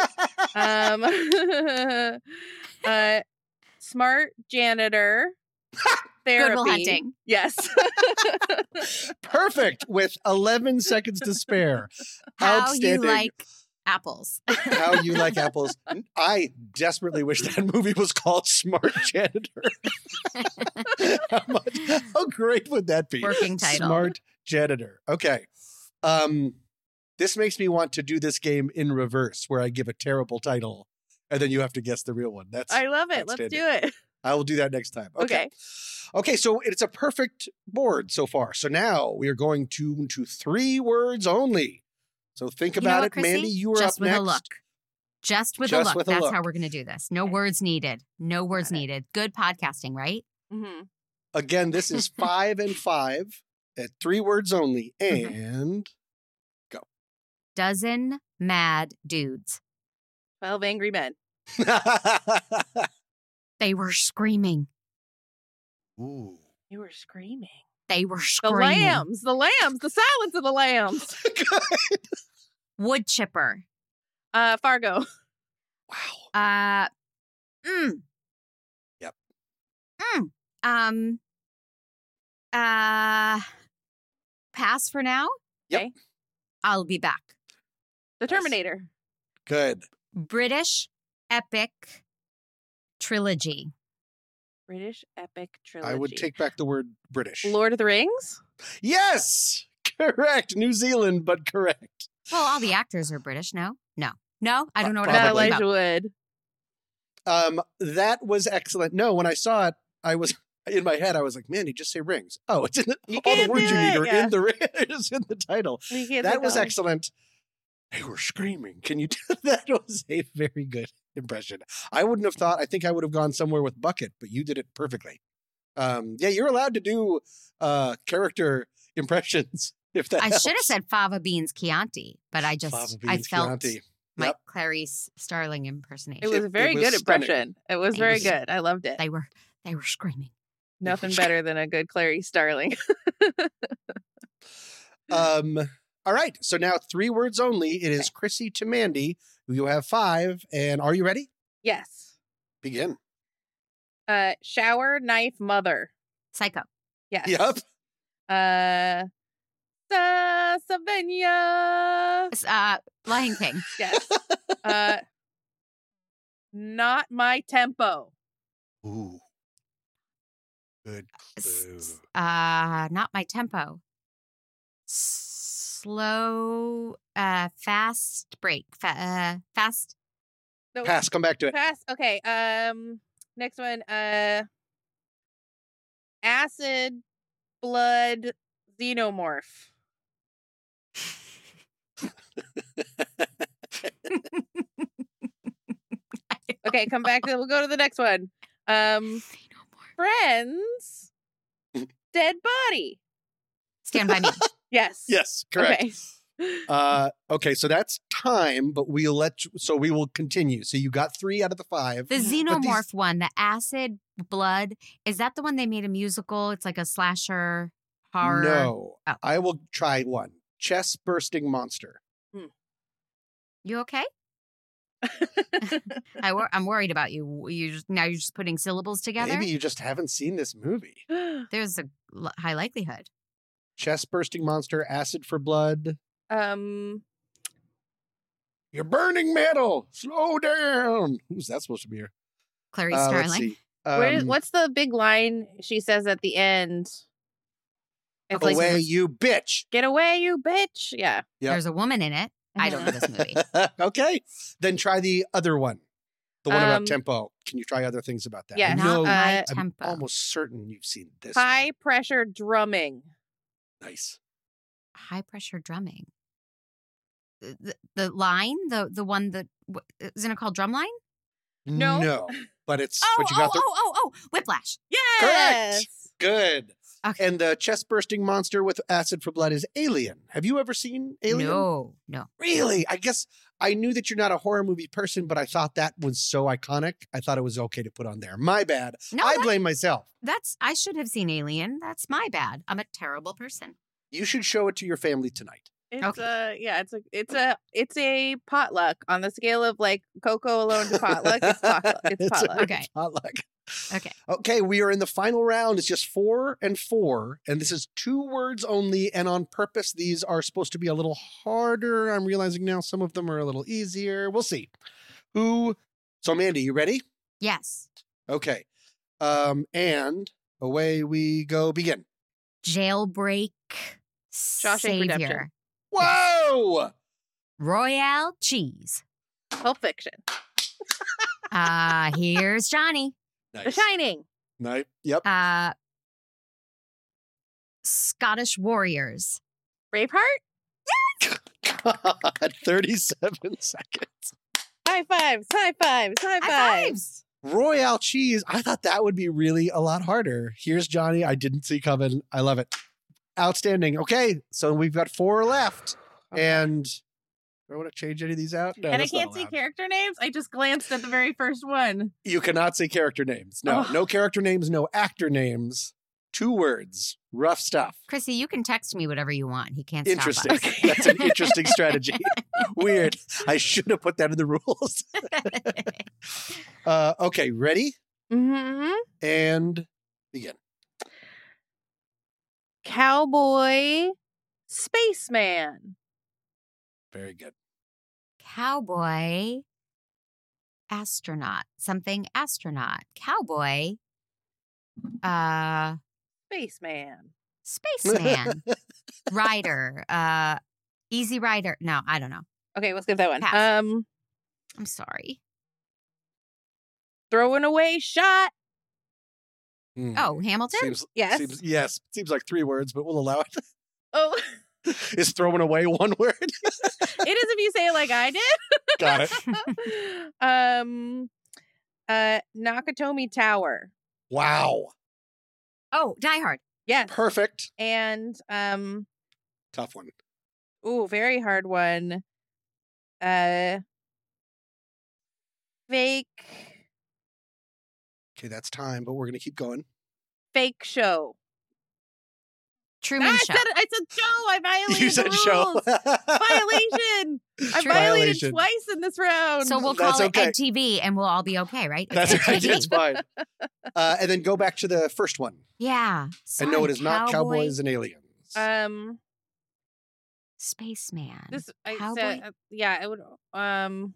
um. uh. Smart janitor. Therapy. Good Will Hunting. Yes. Perfect. With eleven seconds to spare. How you Outstanding. like apples. How you like apples. I desperately wish that movie was called Smart Janitor. how, much, how great would that be? Working title. Smart Janitor. Okay. Um, this makes me want to do this game in reverse, where I give a terrible title and then you have to guess the real one. That's I love it. Let's do it. I will do that next time. Okay. Okay. Okay, so it's a perfect board so far. So now we are going to to three words only. So think You know about what, it, Chrissy? Mandy. You were Just up with next. a look. Just with Just a look. with a That's look. how we're going to do this. No words needed. No words needed. Good podcasting, right? Mm-hmm. Again, this is five and five at three words only. And go. Dozen mad dudes. Twelve Angry Men. They were screaming. Ooh. You were screaming. They were The screaming. lambs. The lambs. The silence of the lambs. Wood chipper. Uh, Fargo. Uh, mm. Yep. Mm. Um. Uh. Pass for now. Yep. Okay. I'll be back. The Terminator. Good. British epic trilogy. British epic trilogy. I would take back the word British. Lord of the Rings. Yes, correct. New Zealand, but correct. Well, all the actors are British. No, no, no. I don't know what Probably. I'm talking Elijah about. Wood. Um, that was excellent. No, when I saw it, I was in my head. I was like, "Man, you just say rings." Oh, it's in the, You all the can't words do you need it, are yeah. in the it's in the title. You can't That think was of it. excellent. They were screaming. Can you do that? Was a very good impression. I wouldn't have thought. I think I would have gone somewhere with Bucket, but you did it perfectly. Um, yeah, you're allowed to do uh, character impressions if that. I helps. should have said Fava Beans Chianti, but I just Fava I Beans felt Chianti. my Yep. Clarice Starling impersonation. It was a It- very it was good stunning. impression. It was It very was- good. I loved it. They were they were screaming. Nothing better than a good Clarice Starling. Um. All right. So now three words only. It is Chrissy to Mandy. You have five. And are you ready? Yes. Begin. Uh, shower, knife, mother. Psycho. Yes. Yep. Uh, Sa- Savannah. Uh, Lion King. Yes. uh, not my tempo. Ooh. Good clue. S- Uh, not my tempo. Slow. Uh, fast break. Fa- uh, fast. No, Pass. Come back to it. Pass. Okay. Um. Next one. Uh. Acid, blood, xenomorph. Okay, come back. We'll go to the next one. Um, friends, dead body. Stand by me. Yes. Yes. Correct. Okay. Uh. Okay. So that's time, but we'll let. You, so we will continue. So you got three out of the five. The But xenomorph these- one, the acid blood, is that the one they made a musical? It's like a slasher horror. No. Oh. I will try one. Chest bursting monster. You okay? I wor- I'm worried about you. You just, now you're just putting syllables together. Maybe you just haven't seen this movie. There's a l- high likelihood. Chest bursting monster. Acid for blood. um. You're burning metal. Slow down. Who's that supposed to be here? Clarice Uh, let's Starling. see. Where, Um, what's the big line she says at the end? It's like, away, you bitch. get away, you bitch. Yeah. Yep. There's a woman in it. I don't know this movie. Okay. Then try the other one. The one Um, about tempo. Can you try other things about that? yeah, I Not know- my uh, I'm tempo. almost certain you've seen this. High pressure drumming. Nice. High pressure drumming. The, the line, the the one that w- isn't it called Drumline? No. No. But it's Oh, but you oh, got the oh, oh, oh, Whiplash. Yes. correct. Good. Okay. And the chest bursting monster with acid for blood is Alien. Have you ever seen Alien? No, no. Really? I guess I knew that you're not a horror movie person, but I thought that was so iconic. I thought it was okay to put on there. My bad. No, I that- blame myself. That's I should have seen Alien. That's my bad. I'm a terrible person. You should show it to your family tonight. It's Okay. a yeah, it's a it's a it's a potluck on the scale of like Coco alone to potluck. It's potluck. It's It's a potluck. Okay. potluck. Okay. Okay, we are in the final round. It's just four and four, and this is two words only. And on purpose, these are supposed to be a little harder. I'm realizing now some of them are a little easier. We'll see. Who? So, Mandy, you ready? Yes. Okay. Um, and away we go. Begin. Jailbreak. Shawshank Savior. Redemption. Whoa! Royale cheese. Pulp Fiction. Uh here's Johnny. The Nice. Shining. Nice. Yep. Uh Scottish Warriors. Braveheart. God, thirty-seven seconds. High fives. High fives. High fives. High fives. Royale cheese. I thought that would be really a lot harder. Here's Johnny. I didn't see coming. I love it. Outstanding. Okay, so we've got four left. And do I want to change any of these out? No, And I that's not can't see allowed. character names. I just glanced at the very first one. You cannot say character names. No, Oh. no character names, no actor names. Two words. Rough stuff. Chrissy, you can text me whatever you want. He can't stop Interesting. us. That's an interesting strategy. Weird. I should have put that in the rules. uh, okay, ready? Mm-hmm. And begin. Cowboy spaceman. Very good. Cowboy astronaut. Something astronaut. Cowboy uh Spaceman. spaceman. Rider. Uh easy rider. No, I don't know. Okay, we'll skip that one. Pass. Um, I'm sorry. throwing away shot. Hmm. Oh, Hamilton? Seems, Yes. Seems, yes. Seems like three words, but we'll allow it. Oh, Is throwing away one word? it is if you say it like I did. Got it. um, uh, Nakatomi Tower. Wow. Oh, Die Hard. Yes. Perfect. And um, Tough one. ooh, very hard one. Uh, fake, Okay, that's time, but we're going to keep going. fake show. Truman Ah, I Show. said I said show. I violated You the said rules. show. Violation. I True. violated Violation. twice in this round. So we'll That's call okay. it Ed T V and we'll all be okay, right? That's Ed T V. right. It's fine. Uh, and then go back to the first one. Yeah. And no, Sorry, it is not cowboy, Cowboys and Aliens. um, Spaceman. this I Cowboy? said uh, yeah. It would um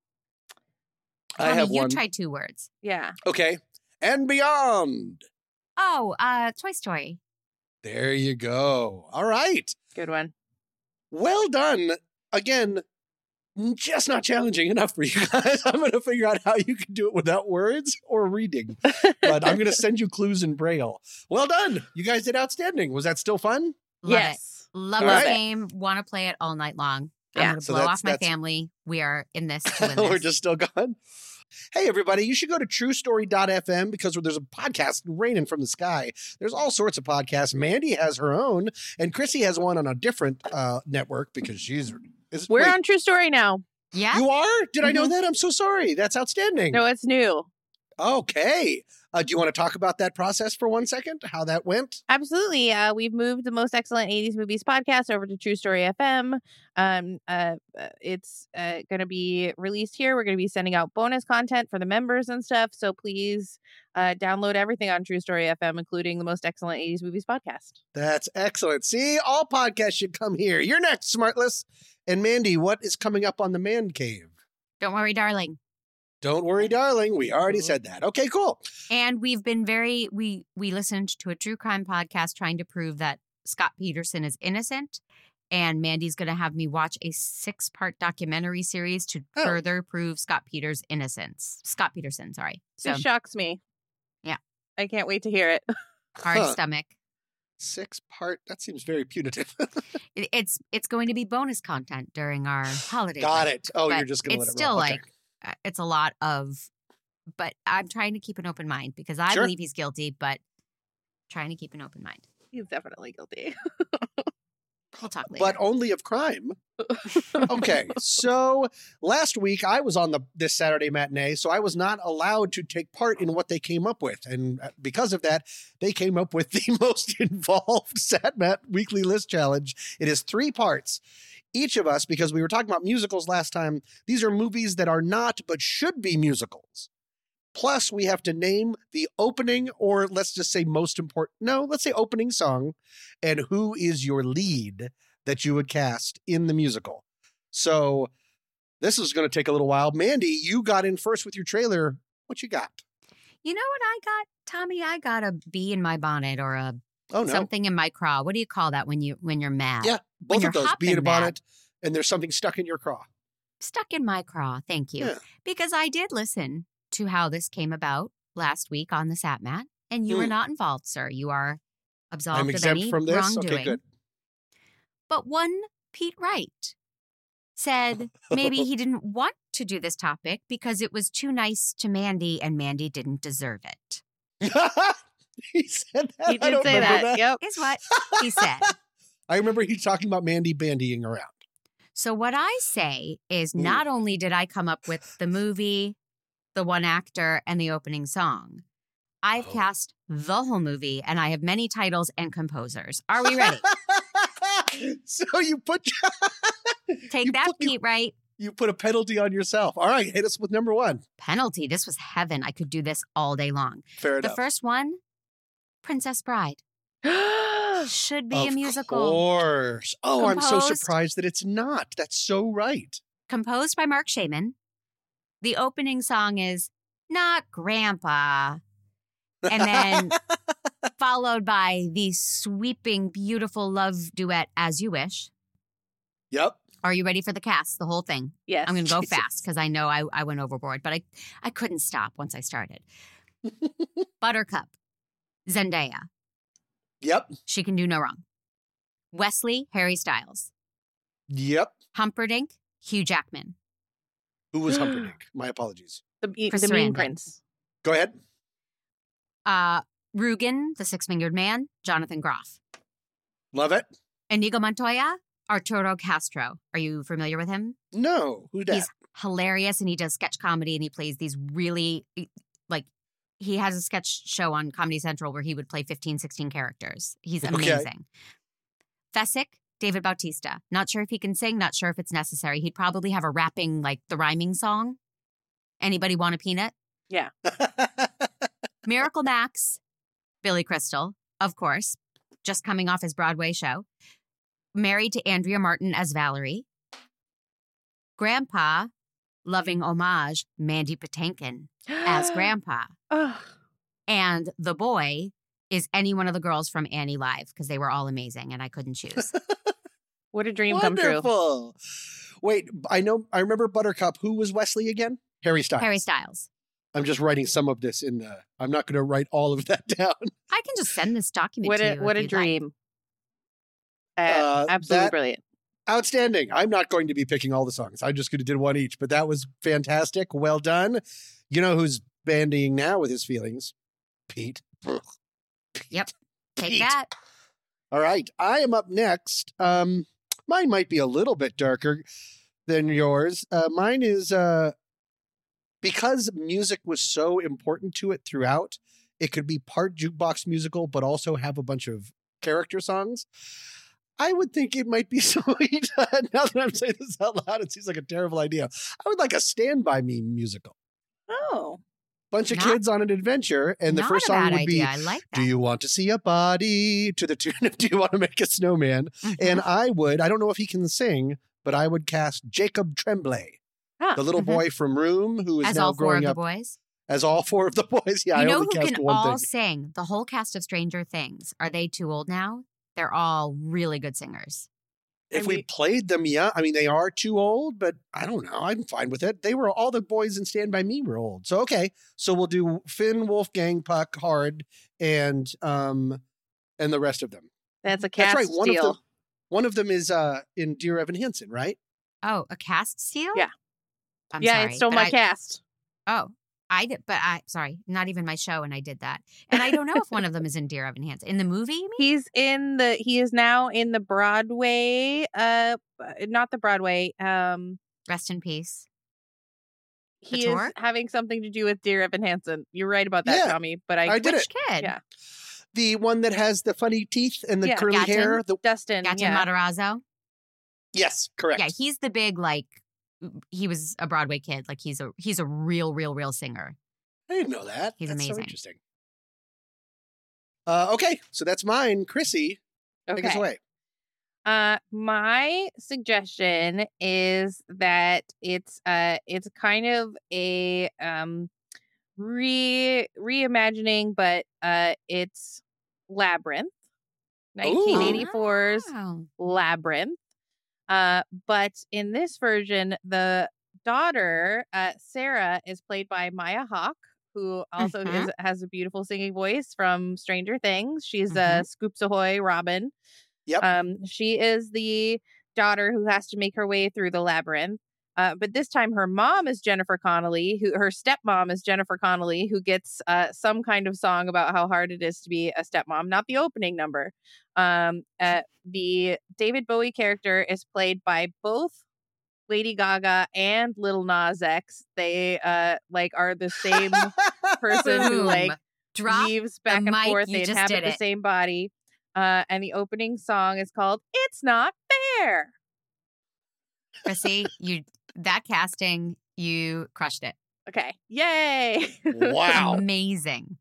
I Tommy, have you one. try two words. yeah. Okay. And Beyond. Oh, uh, Toy Story. There you go. All right. Good one. Well done. Again, just not challenging enough for you guys. I'm going to figure out how you can do it without words or reading. But I'm going to send you clues in Braille. Well done. You guys did outstanding. Was that still fun? Love Yes. it. Love All this right. game. Want to play it all night long. Yeah. I'm going to So blow that's- off my that's- family. We are in this to win this. We're just still gone. Hey, everybody, you should go to true story dot f m because there's a podcast raining from the sky. There's all sorts of podcasts. Mandy has her own, and Chrissy has one on a different uh, network because she's. Is, We're wait, on True Story now. Yeah. You are? Did I know Mhm. that? I'm so sorry. That's outstanding. No, it's new. Okay. Uh, do you want to talk about that process for one second? How that went? Absolutely. Uh, we've moved the Most Excellent eighties Movies podcast over to True Story F M. Um, uh, uh, it's uh, going to be released here. We're going to be sending out bonus content for the members and stuff. So please uh, download everything on True Story F M, including the Most Excellent eighties Movies podcast. That's excellent. See, all podcasts should come here. You're next, Smartless. And Mandy, what is coming up on the Man Cave? Don't worry, darling. Don't worry, darling. We already said that. Okay, cool. And we've been very we we listened to a true crime podcast trying to prove that Scott Peterson is innocent. And Mandy's going to have me watch a six-part documentary series to Oh. further prove Scott Peters' innocence. Scott Peterson, sorry. So This shocks me. Yeah. I can't wait to hear it. hard Huh. stomach. Six part. That seems very punitive. It- It's it's going to be bonus content during our holiday. Got break, it. Oh, you're but just going to let it's it still roll. Okay. like uh, it's a lot of, but I'm trying to keep an open mind because I Sure. believe he's guilty, but trying to keep an open mind. He's definitely guilty. We'll talk later. But only of crime. Okay, so last week I was on the this Saturday matinee, so I was not allowed to take part in what they came up with, and uh, because of that, they came up with the most involved SatMat Weekly List Challenge. It is three parts. Each of us, because we were talking about musicals last time, these are movies that are not but should be musicals. Plus, we have to name the opening, or let's just say most important, no, let's say opening song, and who is your lead that you would cast in the musical. So this is going to take a little while. Mandy, you got in first with your trailer. What you got? You know what I got, Tommy? I got a bee in my bonnet or a Oh, no. something in my craw. What do you call that when you when you're mad? Yeah, When both of you're those. Be in a hopping mad. bonnet, and there's something stuck in your craw. Stuck in my craw. Thank you. Yeah. Because I did listen to how this came about last week on the SatMat, and you were Hmm. not involved, sir. You are absolved I'm of exempt any from this? wrongdoing. Okay, good. But one Pete Wright said maybe he didn't want to do this topic because it was too nice to Mandy, and Mandy didn't deserve it. He said that. He I did don't say remember that. Yep. Is what he said. I remember he talking about Mandy bandying around. So what I say is Hmm. not only did I come up with the movie, the one actor, and the opening song, I've oh. cast the whole movie, and I have many titles and composers. Are we ready? So you put... Take you that, put, Pete you, Wright. You put a penalty on yourself. All right, hit us with number one. Penalty. This was heaven. I could do this all day long. Fair the enough. The first one, Princess Bride. Should be of a musical. Of course. Oh, composed, I'm so surprised that it's not. That's so right. Composed by Mark Shaman. The opening song is Not Grandpa. And then followed by the sweeping, beautiful love duet, As You Wish. Yep. Are you ready for the cast, the whole thing? Yes. I'm going to go Jesus. fast because I know I, I went overboard, but I, I couldn't stop once I started. Buttercup, Zendaya. Yep. She can do no wrong. Wesley, Harry Styles. Yep. Humperdinck, Hugh Jackman. Who was Humperdinck? My apologies. The, the Chris Mean Sarandon. Prince. Go ahead. Uh, Rugen, the Six-Fingered Man, Jonathan Groff. Love it. Inigo Montoya, Arturo Castro. Are you familiar with him? No. Who's that? He's hilarious, and he does sketch comedy, and he plays these really, like, he has a sketch show on Comedy Central where he would play fifteen, sixteen characters. He's amazing. Okay. Fessick, David Bautista. Not sure if he can sing, not sure if it's necessary. He'd probably have a rapping, like, the rhyming song. Anybody want a peanut? Yeah. Miracle Max, Billy Crystal, of course, just coming off his Broadway show. Married to Andrea Martin as Valerie. Grandpa, loving homage, Mandy Patinkin as Grandpa. And the boy is any one of the girls from Annie Live because they were all amazing and I couldn't choose. What a dream Wonderful. come true. Wait, I know, I remember Buttercup. Who was Wesley again? Harry Styles. Harry Styles. I'm just writing some of this in the, I'm not going to write all of that down. I can just send this document what to a, you. What a dream. Like. Uh, uh, absolutely brilliant. Outstanding. I'm not going to be picking all the songs. I'm just going to do one each, but that was fantastic. Well done. You know who's bandying now with his feelings? Pete. Pete. Yep. Take Pete. that. All right. I am up next. Um, mine might be a little bit darker than yours. Uh, mine is uh, because music was so important to it throughout, it could be part jukebox musical, but also have a bunch of character songs. I would think it might be sweet. Now that I'm saying this out loud, it seems like a terrible idea. I would like a Stand By Me musical. Oh. Bunch of Not, kids on an adventure, and the first song would idea. be, I like that. Do you want to see a body? To the tune of Do you want to make a snowman? Mm-hmm. And I would, I don't know if he can sing, but I would cast Jacob Tremblay, ah, the little mm-hmm. boy from Room who is as now all four growing of up. the boys? As all four of the boys. Yeah, you I know only who cast can one all thing. sing? The whole cast of Stranger Things. Are they too old now? They're all really good singers. If we played them, yeah. I mean, they are too old, but I don't know. I'm fine with it. They were all the boys in Stand By Me were old. So, okay. So we'll do Finn, Wolfgang, Puck, Hard, and um, and the rest of them. That's a cast That's right. One steal. of them, one of them is uh in Dear Evan Hansen, right? Oh, a cast steal? Yeah. I'm yeah, sorry, it's still but my I, cast. Oh, I did, but I sorry, not even my show, and I did that. And I don't know if one of them is in Dear Evan Hansen. In the movie, you mean? He's in the. He is now in the Broadway. Uh, not the Broadway. Um, Rest in peace. The he tour? is having something to do with Dear Evan Hansen. You're right about that, Yeah, Tommy. But I, I did Which it. kid? Yeah, The one that has the funny teeth and the Yeah, curly Gatton. hair. The, Dustin. Gatton yeah. Matarazzo. yes, correct. Yeah, he's the big like. He was a Broadway kid. Like he's a he's a real, real, real singer. I didn't know that. He's That's amazing. So interesting. Uh, okay, so that's mine. Chrissy, take us Okay. away. Uh, my suggestion is that it's uh, it's kind of a um, re reimagining, but uh, it's Labyrinth, nineteen eighty-four's Wow. Labyrinth. Uh, but in this version, the daughter, uh, Sarah, is played by Maya Hawke, who also Mhm. is has a beautiful singing voice from Stranger Things. She's uh, Scoops Ahoy Robin. Yep. Um, she is the daughter who has to make her way through the labyrinth. Uh, but this time her mom is Jennifer Connelly, who her stepmom is Jennifer Connelly, who gets uh, some kind of song about how hard it is to be a stepmom, not the opening number. Um, uh, the David Bowie character is played by both Lady Gaga and Lil Nas X. They uh, like are the same person who Boom. like Drop weaves back the and mic, forth. you They just inhabit did the it. same body. Uh, and the opening song is called "It's Not Fair." Chrissy, you that casting, you crushed it. Okay, yay! Wow. Amazing.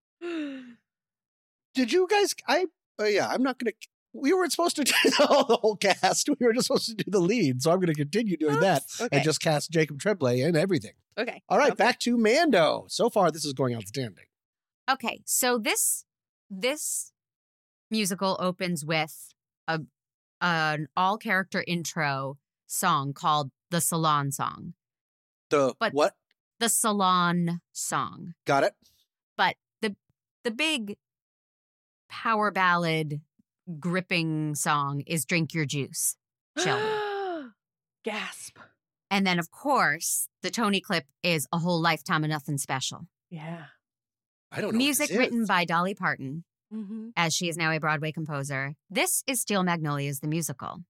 Did you guys? I uh, yeah. I'm not gonna. We weren't supposed to do the whole, the whole cast. We were just supposed to do the lead. So I'm going to continue doing that Okay. and just cast Jacob Tremblay and everything. Okay. All right, sounds back to Mando. So far, this is going outstanding. Okay, so this this musical opens with a an all character intro song called the Salon Song. The But- what? The Salon Song. Got it. But the the big power ballad gripping song is Drink Your Juice, Shelby. Gasp. And then, of course, the Tony clip is A Whole Lifetime of Nothing Special. Yeah. I don't know. Music what this written is. by Dolly Parton, Mm-hmm. as she is now a Broadway composer. This is Steel Magnolias, the musical.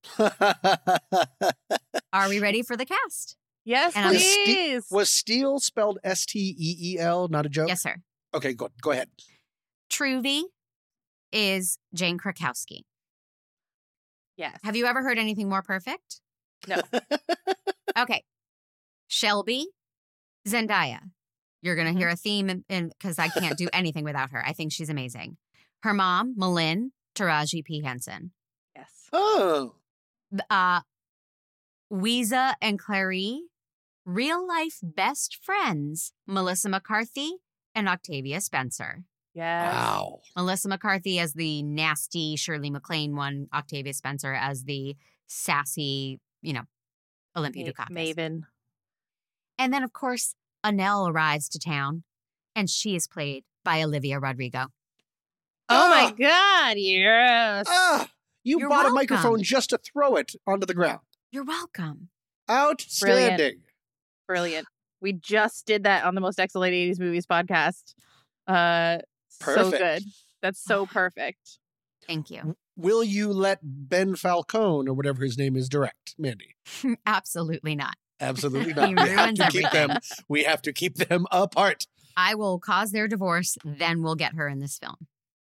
Are we ready for the cast? Yes, And I'm- Was Ste- please. was Steel spelled S T E E L? Not a joke. Yes, sir. Okay, go go ahead. Truvy is Jane Krakowski. Yes. Have you ever heard anything more perfect? No. Okay. Shelby, Zendaya. You're going to hear a theme because I can't do anything without her. I think she's amazing. Her mom, Malin, Taraji P. Henson. Yes. Oh, Uh, Weeza and Clary, real life best friends, Melissa McCarthy and Octavia Spencer. Yes. wow. Melissa McCarthy as the nasty Shirley MacLaine one, Octavia Spencer as the sassy, you know, Olympia Ma- Dukakis. Maven. And then, of course, Annelle arrives to town, and she is played by Olivia Rodrigo. Oh my Ah! God! Yes. Ah, you You're bought welcome. a microphone just to throw it onto the ground. You're welcome. Outstanding. Brilliant. We just did that on the Most Excellent eighties Movies podcast. Uh, so Perfect. good. That's so perfect. Thank you. Will you let Ben Falcone or whatever his name is direct, Mandy? Absolutely not. Absolutely not. He we have ruins to keep everything. them. We have to keep them apart. I will cause their divorce, then we'll get her in this film.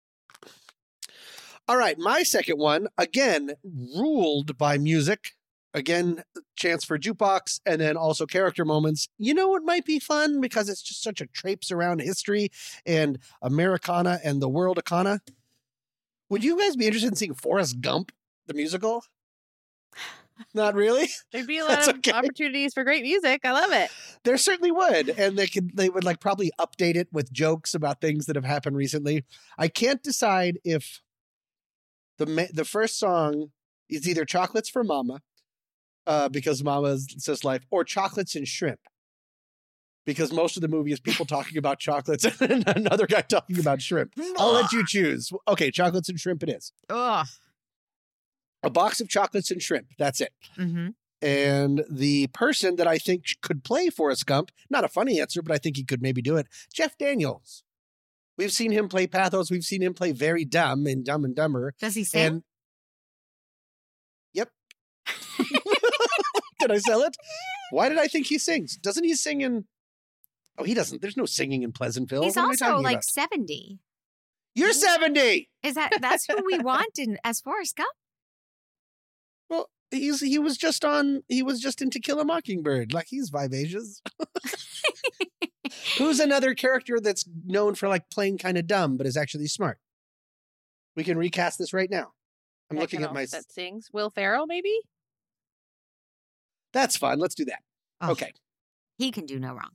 All right, my second one, again, ruled by music. Again, chance for jukebox and then also character moments. You know what might be fun because it's just such a traipse around history and Americana and the world Icona. Would you guys be interested in seeing Forrest Gump, the musical? Not really. There'd be a lot That's of okay. opportunities for great music. I love it. There certainly would, and they could they would like probably update it with jokes about things that have happened recently. I can't decide if the ma- the first song is either "Chocolates for Mama," uh, because Mama's says life, or "Chocolates and Shrimp," because most of the movie is people talking about chocolates and another guy talking about shrimp. I'll let you choose. Okay, chocolates and shrimp. It is Ugh. a box of chocolates and shrimp. That's it. Mm-hmm. And the person that I think could play Forrest Gump, not a funny answer, but I think he could maybe do it, Jeff Daniels. We've seen him play Pathos. We've seen him play Very Dumb in Dumb and Dumber. Does he sing? And yep. Did I sell it? Why did I think he sings? Doesn't he sing in... Oh, he doesn't. There's no singing in Pleasantville. He's What am I also talking like about? seventy. You're seventy! Is that that's who we want in as Forrest Gump? Well, he's he was just on, he was just in To Kill a Mockingbird. Like, he's vivacious. Who's another character that's known for like playing kind of dumb, but is actually smart? We can recast this right now. I'm That looking can at my. al- That sings. Will Ferrell, maybe? That's fun. Let's do that. Oh, Okay. He can do no wrong.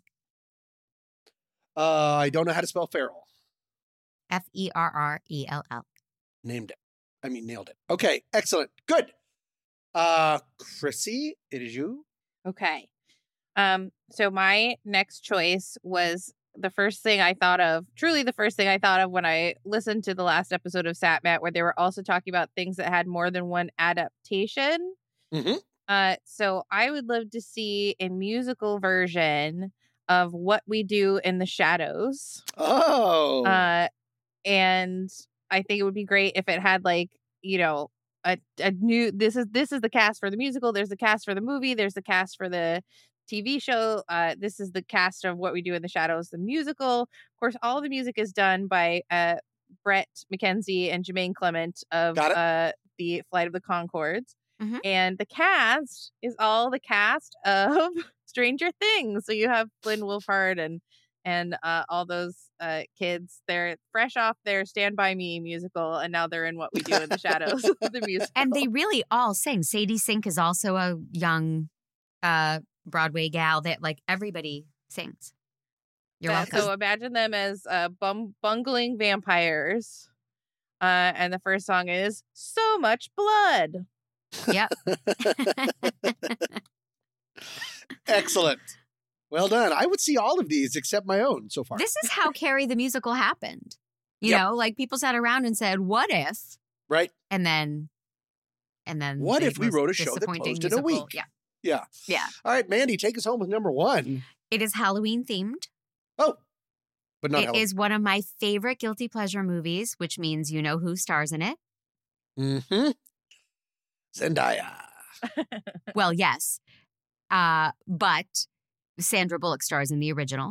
Uh, I don't know how to spell feral. F E R R E L L. Named it. I mean, nailed it. Okay. Excellent. Good. Uh, Chrissy, it is you. Okay. Um, so my next choice was the first thing I thought of, truly the first thing I thought of when I listened to the last episode of Satmat, where they were also talking about things that had more than one adaptation. Mm-hmm. Uh, so I would love to see a musical version of What We Do in the Shadows. Oh. Uh, and I think it would be great if it had like, you know, a, a new, this is, this is the cast for the musical. There's the cast for the movie. There's the cast for the, T V show. Uh, this is the cast of What We Do in the Shadows, the musical. Of course, all the music is done by uh, Brett McKenzie and Jermaine Clement of uh, the Flight of the Conchords. Mm-hmm. And the cast is all the cast of Stranger Things. So you have Flynn Wolfhard and and uh, all those uh, kids. They're fresh off their Stand By Me musical, and now they're in What We Do in the Shadows, the musical. And they really all sing. Sadie Sink is also a young uh, Broadway gal that, like, everybody sings. You're Uh, welcome. So imagine them as uh, bum- bungling vampires. Uh, and the first song is So Much Blood. Yep. Excellent. Well done. I would see all of these except my own so far. This is how Carrie the musical happened. You Yep. know, like people sat around and said, "What if?" Right. And then, and then, What the if we most wrote a show that disappointing posted a musical- week? Yeah, Yeah. yeah. All right, Mandy, take us home with number one. It is Halloween themed. Oh, but not It Halloween. is one of my favorite guilty pleasure movies, which means you know who stars in it. Mm-hmm. Zendaya. Well, yes, uh, but Sandra Bullock stars in the original.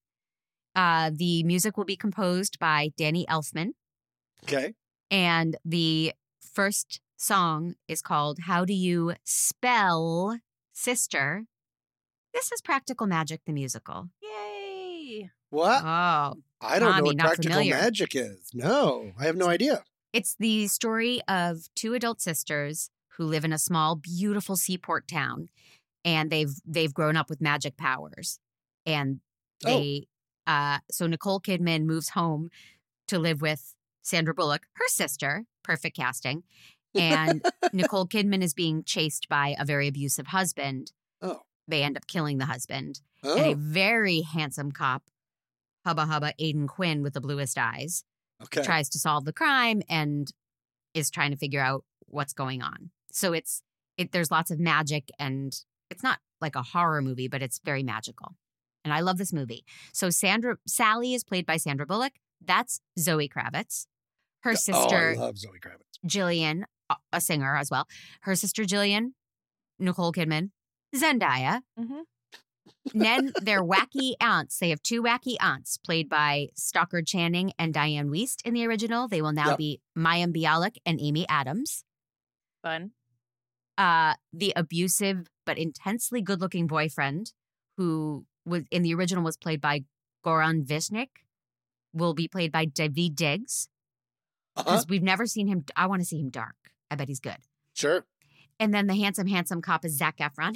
Uh, the music will be composed by Danny Elfman, Okay. and the first song is called "How Do You Spell Sister." This is Practical Magic, the musical. Yay! What? Oh, I don't know Tommy, what not practical familiar. magic is. No, I have no idea. It's the story of two adult sisters who live in a small, beautiful seaport town, and they've they've grown up with magic powers. And they, uh, so Nicole Kidman moves home to live with Sandra Bullock, her sister, perfect casting, and Nicole Kidman is being chased by a very abusive husband. Oh, They end up killing the husband, oh, and a very handsome cop, Hubba Hubba Aiden Quinn with the bluest eyes, okay. tries to solve the crime and is trying to figure out what's going on. So it's it there's lots of magic, and it's not like a horror movie, but it's very magical. And I love this movie. So Sandra Sally is played by Sandra Bullock. That's Zoe Kravitz. Her sister Oh, I love Zoe Kravitz. Jillian, a- a singer as well. Her sister Jillian, Nicole Kidman, Zendaya. Mhm. Then their wacky aunts. They have two wacky aunts played by Stockard Channing and Diane Wiest in the original. They will now Yep. be Mayim Bialik and Amy Adams. Fun. Uh, the abusive but intensely good-looking boyfriend, who was in the original was played by Goran Visnik, will be played by David Diggs. Uh-huh. Because we've never seen him. I want to see him dark. I bet he's good. Sure. And then the handsome, handsome cop is Zac Efron.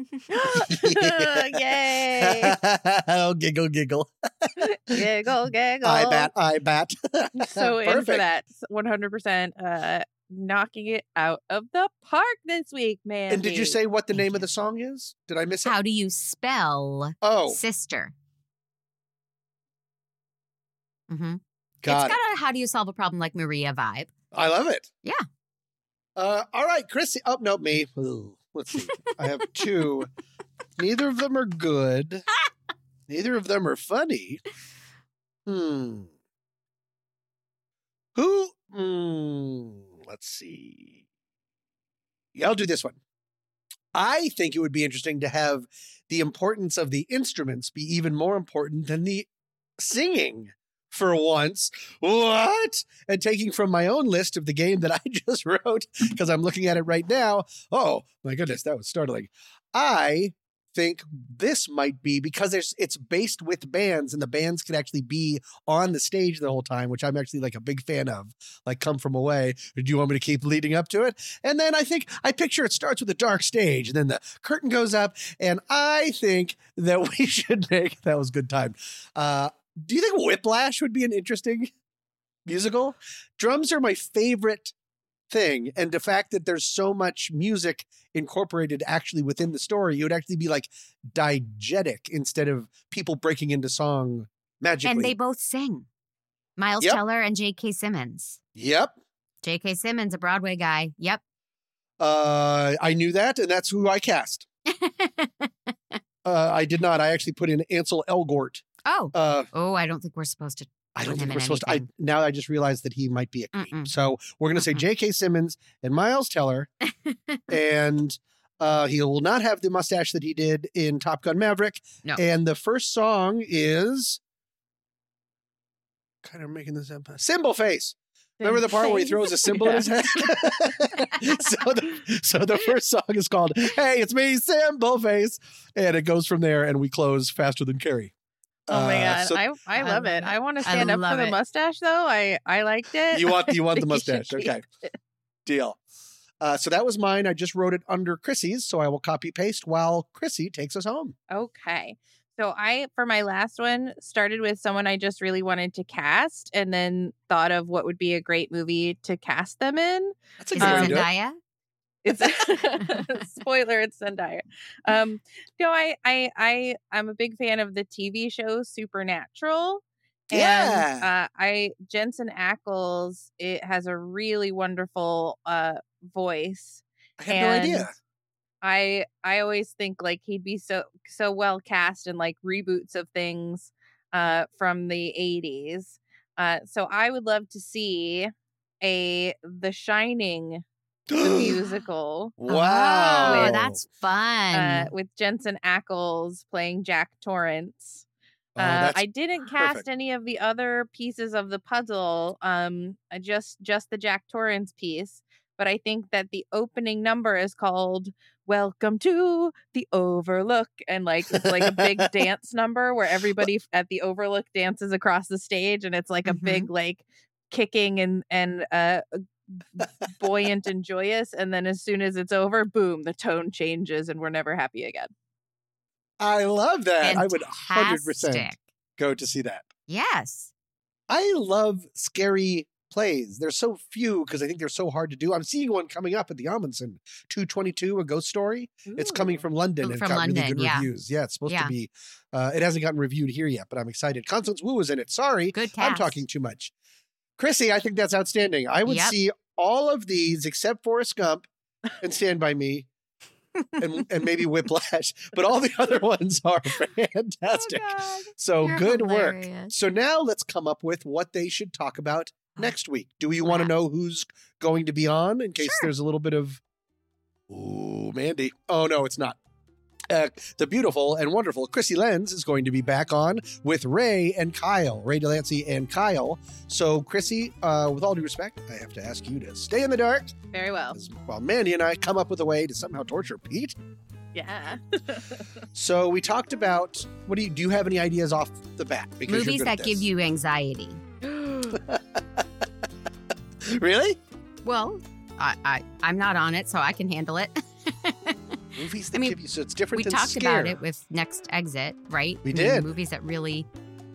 Yay! Oh, giggle, giggle. Giggle, giggle. I bat, I bat. So in for Perfect. that. one hundred percent uh, knocking it out of the park this week, man. And did you say what the name of the song is? Did I miss it? How do you spell Oh, sister? Mm-hmm. got It's it. got a how do you solve a problem like Maria vibe. I love it. Yeah. Uh, all right, Chrissy. Oh, no, me. Ooh, let's see. I have two. Neither of them are good. Neither of them are funny. Hmm. Who? Hmm. Let's see. Yeah, I'll do this one. I think it would be interesting to have the importance of the instruments be even more important than the singing for once. What? And taking from my own list of the game that I just wrote, because I'm looking at it right now. Oh, my goodness, that was startling. I think this might be because there's it's based with bands, and the bands can actually be on the stage the whole time, which I'm actually like a big fan of. Like Come From Away. Do you want me to keep leading up to it? And then I think I picture it starts with a dark stage, and then the curtain goes up, and I think that we should make that was good time. Uh, do you think Whiplash would be an interesting musical? Drums are my favorite thing, and the fact that there's so much music incorporated actually within the story, it would actually be like diegetic instead of people breaking into song magically. And they both sing. Miles Yep. Teller and J K. Simmons. Yep. J K. Simmons, a Broadway guy. Yep. Uh, I knew that, and that's who I cast. uh, I did not. I actually put in Ansel Elgort. Oh. Uh, oh, I don't think we're supposed to. I don't put think him we're in supposed to. I, anything. now I just realized that he might be a creep. Mm-mm. So we're going to say J K. Simmons and Miles Teller and Uh, he will not have the mustache that he did in Top Gun Maverick. No. And the first song is kind of making this up. Symbol Face. Remember the part where he throws a symbol in his head? so, the, so the first song is called Hey, It's Me, Symbol Face. And it goes from there, and we close faster than Carrie. Oh my Uh, god, so- I I love it. I want to stand I up for love the it. mustache though. I I liked it. You want you want the I think you mustache. should keep Okay. it. Deal. Uh, so that was mine. I just wrote it under Chrissy's, so I will copy paste while Chrissy takes us home. Okay. So I, for my last one, started with someone I just really wanted to cast and then thought of what would be a great movie to cast them in. That's a Is good it way to do it. Zendaya? It's spoiler, it's Zendaya. Um, no, I, I, I, I'm a big fan of the T V show Supernatural. Yeah. And uh, I Jensen Ackles, it has a really wonderful uh voice. I had no idea. I I always think like he'd be so so well cast in like reboots of things uh from the eighties. Uh so I would love to see a The Shining the musical. Wow. Oh, that's fun. Uh, with Jensen Ackles playing Jack Torrance. Oh, Uh, that's I didn't cast perfect. any of the other pieces of the puzzle, um, uh, just just the Jack Torrance piece. But I think that the opening number is called "Welcome to the Overlook," and like it's like a big dance number where everybody f- at the Overlook dances across the stage, and it's like a Mhm. big like kicking and and uh, buoyant and joyous. And then as soon as it's over, boom, the tone changes, and we're never happy again. I love that. I would one hundred percent Fantastic. go to see that. Yes. I love scary plays. There's so few because I think they're so hard to do. I'm seeing one coming up at the Amundsen, two twenty-two, A Ghost Story. It's coming from London and From got really London, good yeah. reviews. Yeah, it's supposed Yeah. to be. Uh, it hasn't gotten reviewed here yet, but I'm excited. Constance Wu is in it. Sorry, Good I'm cast. talking too much. Chrissy, I think that's outstanding. I would Yep. see all of these except Forrest Gump and Stand By Me. and, and maybe Whiplash, but all the other ones are fantastic. so You're good work. hilarious. So now let's come up with what they should talk about next week. Do you want to know who's going to be on in case there's a little bit of, ooh, Mandy? Oh, no, it's not. Uh, the beautiful and wonderful Chrissy Lenz is going to be back on with Ray and Kyle, Ray Delancey and Kyle. So, Chrissy, uh, with all due respect, I have to ask you to stay in the dark Very well. while Mandy and I come up with a way to somehow torture Pete. Yeah. So we talked about, what do you, do you have any ideas off the bat? Because you're Movies good at that give this. you anxiety. Really? Well, I, I I'm not on it, so I can handle it. Movies that I mean, give you, so it's different we than talked scare. about it with Next Exit, right? We I mean, did. movies that really.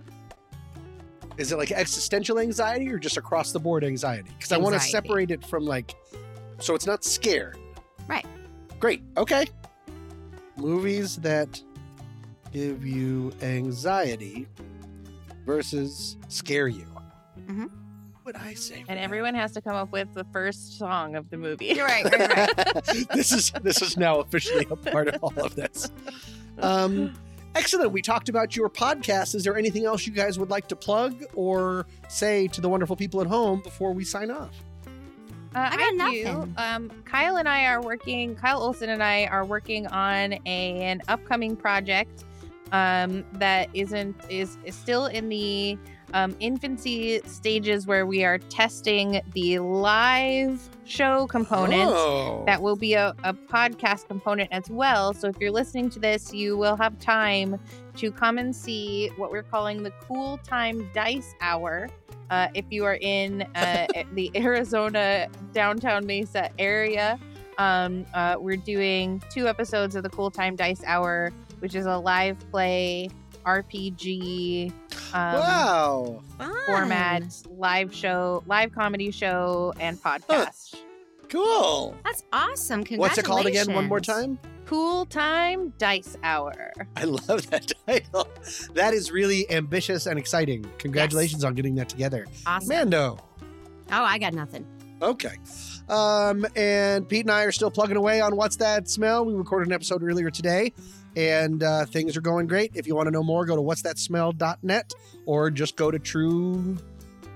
Is it like existential anxiety or just across the board anxiety? Because I want to Anxiety. separate it from like, so it's not scared. Right. Great. Okay. Movies that give you anxiety versus scare you. Mm-hmm. What would I say? And everyone has to come up with the first song of the movie. You're right, right, right. this is this is now officially a part of all of this. Um, excellent. We talked about your podcast. Is there anything else you guys would like to plug or say to the wonderful people at home before we sign off? Uh, I got do. nothing. Um, Kyle and I are working. Kyle Olson and I are working on a, an upcoming project um, that isn't is, is still in the um, infancy stages where we are testing the live show component. Oh. That will be a, a podcast component as well. So if you're listening to this, you will have time to come and see what we're calling the Cool Time Dice Hour. Uh, if you are in uh, the Arizona downtown Mesa area, um, uh, we're doing two episodes of the Cool Time Dice Hour, which is a live play R P G um, wow. format, live show, live comedy show, and podcast. Cool. That's awesome. Congratulations. What's it called again? One more time? Cool Time Dice Hour. I love that title. That is really ambitious and exciting. Congratulations on getting that together. Awesome. Mando. Oh, I got nothing. Okay. Um, and Pete and I are still plugging away on What's That Smell? We recorded an episode earlier today, and uh, things are going great. If you want to know more, go to what's that smell dot net or just go to true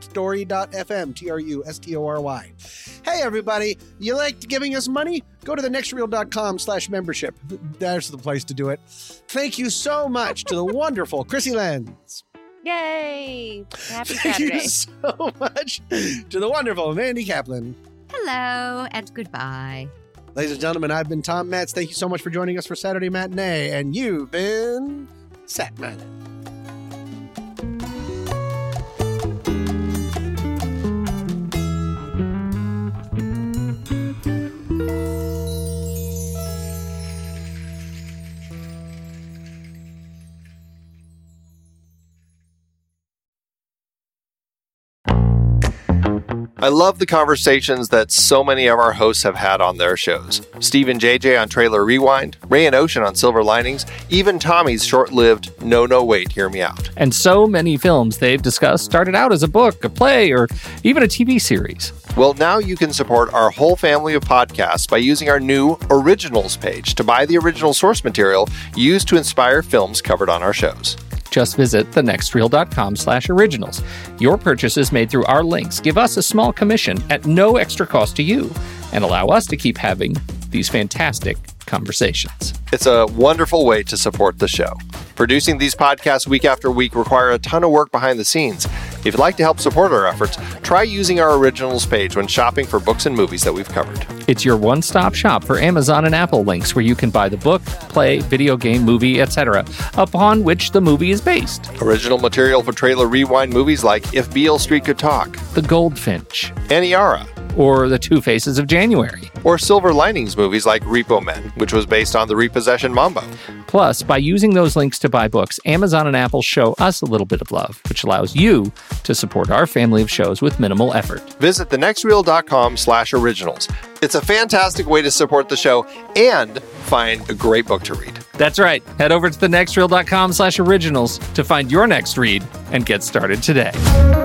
story dot f m, T R U S T O R Y. Hey, everybody, you like giving us money? Go to the next reel dot com slash membership. That's the place to do it. Thank you so much to the wonderful Chrissy Lenz. Yay! Happy Thank Saturday. you so much to the wonderful Mandy Kaplan. Hello and goodbye. Ladies and gentlemen, I've been Tom Metz. Thank you so much for joining us for Saturday Matinee, and you've been Satman. I love the conversations that so many of our hosts have had on their shows. Steve and J J on Trailer Rewind, Ray and Ocean on Silver Linings, even Tommy's short-lived No No Wait, Hear Me Out. And so many films they've discussed started out as a book, a play, or even a T V series. Well, now you can support our whole family of podcasts by using our new Originals page to buy the original source material used to inspire films covered on our shows. Just visit the next reel dot com slash originals. Your purchases made through our links give us a small commission at no extra cost to you and allow us to keep having these fantastic conversations. It's a wonderful way to support the show. Producing these podcasts week after week require a ton of work behind the scenes. If you'd like to help support our efforts, try using our Originals page when shopping for books and movies that we've covered. It's your one-stop shop for Amazon and Apple links where you can buy the book, play, video game, movie, et cetera, upon which the movie is based. Original material for Trailer Rewind movies like If Beale Street Could Talk, The Goldfinch, Aniara, or The Two Faces of January. Or Silver Linings movies like Repo Men, which was based on the Repossession Mambo. Plus, by using those links to buy books, Amazon and Apple show us a little bit of love, which allows you to support our family of shows with minimal effort. Visit the next reel dot com slash originals. It's a fantastic way to support the show and find a great book to read. That's right. Head over to the next reel dot com slash originals to find your next read and get started today.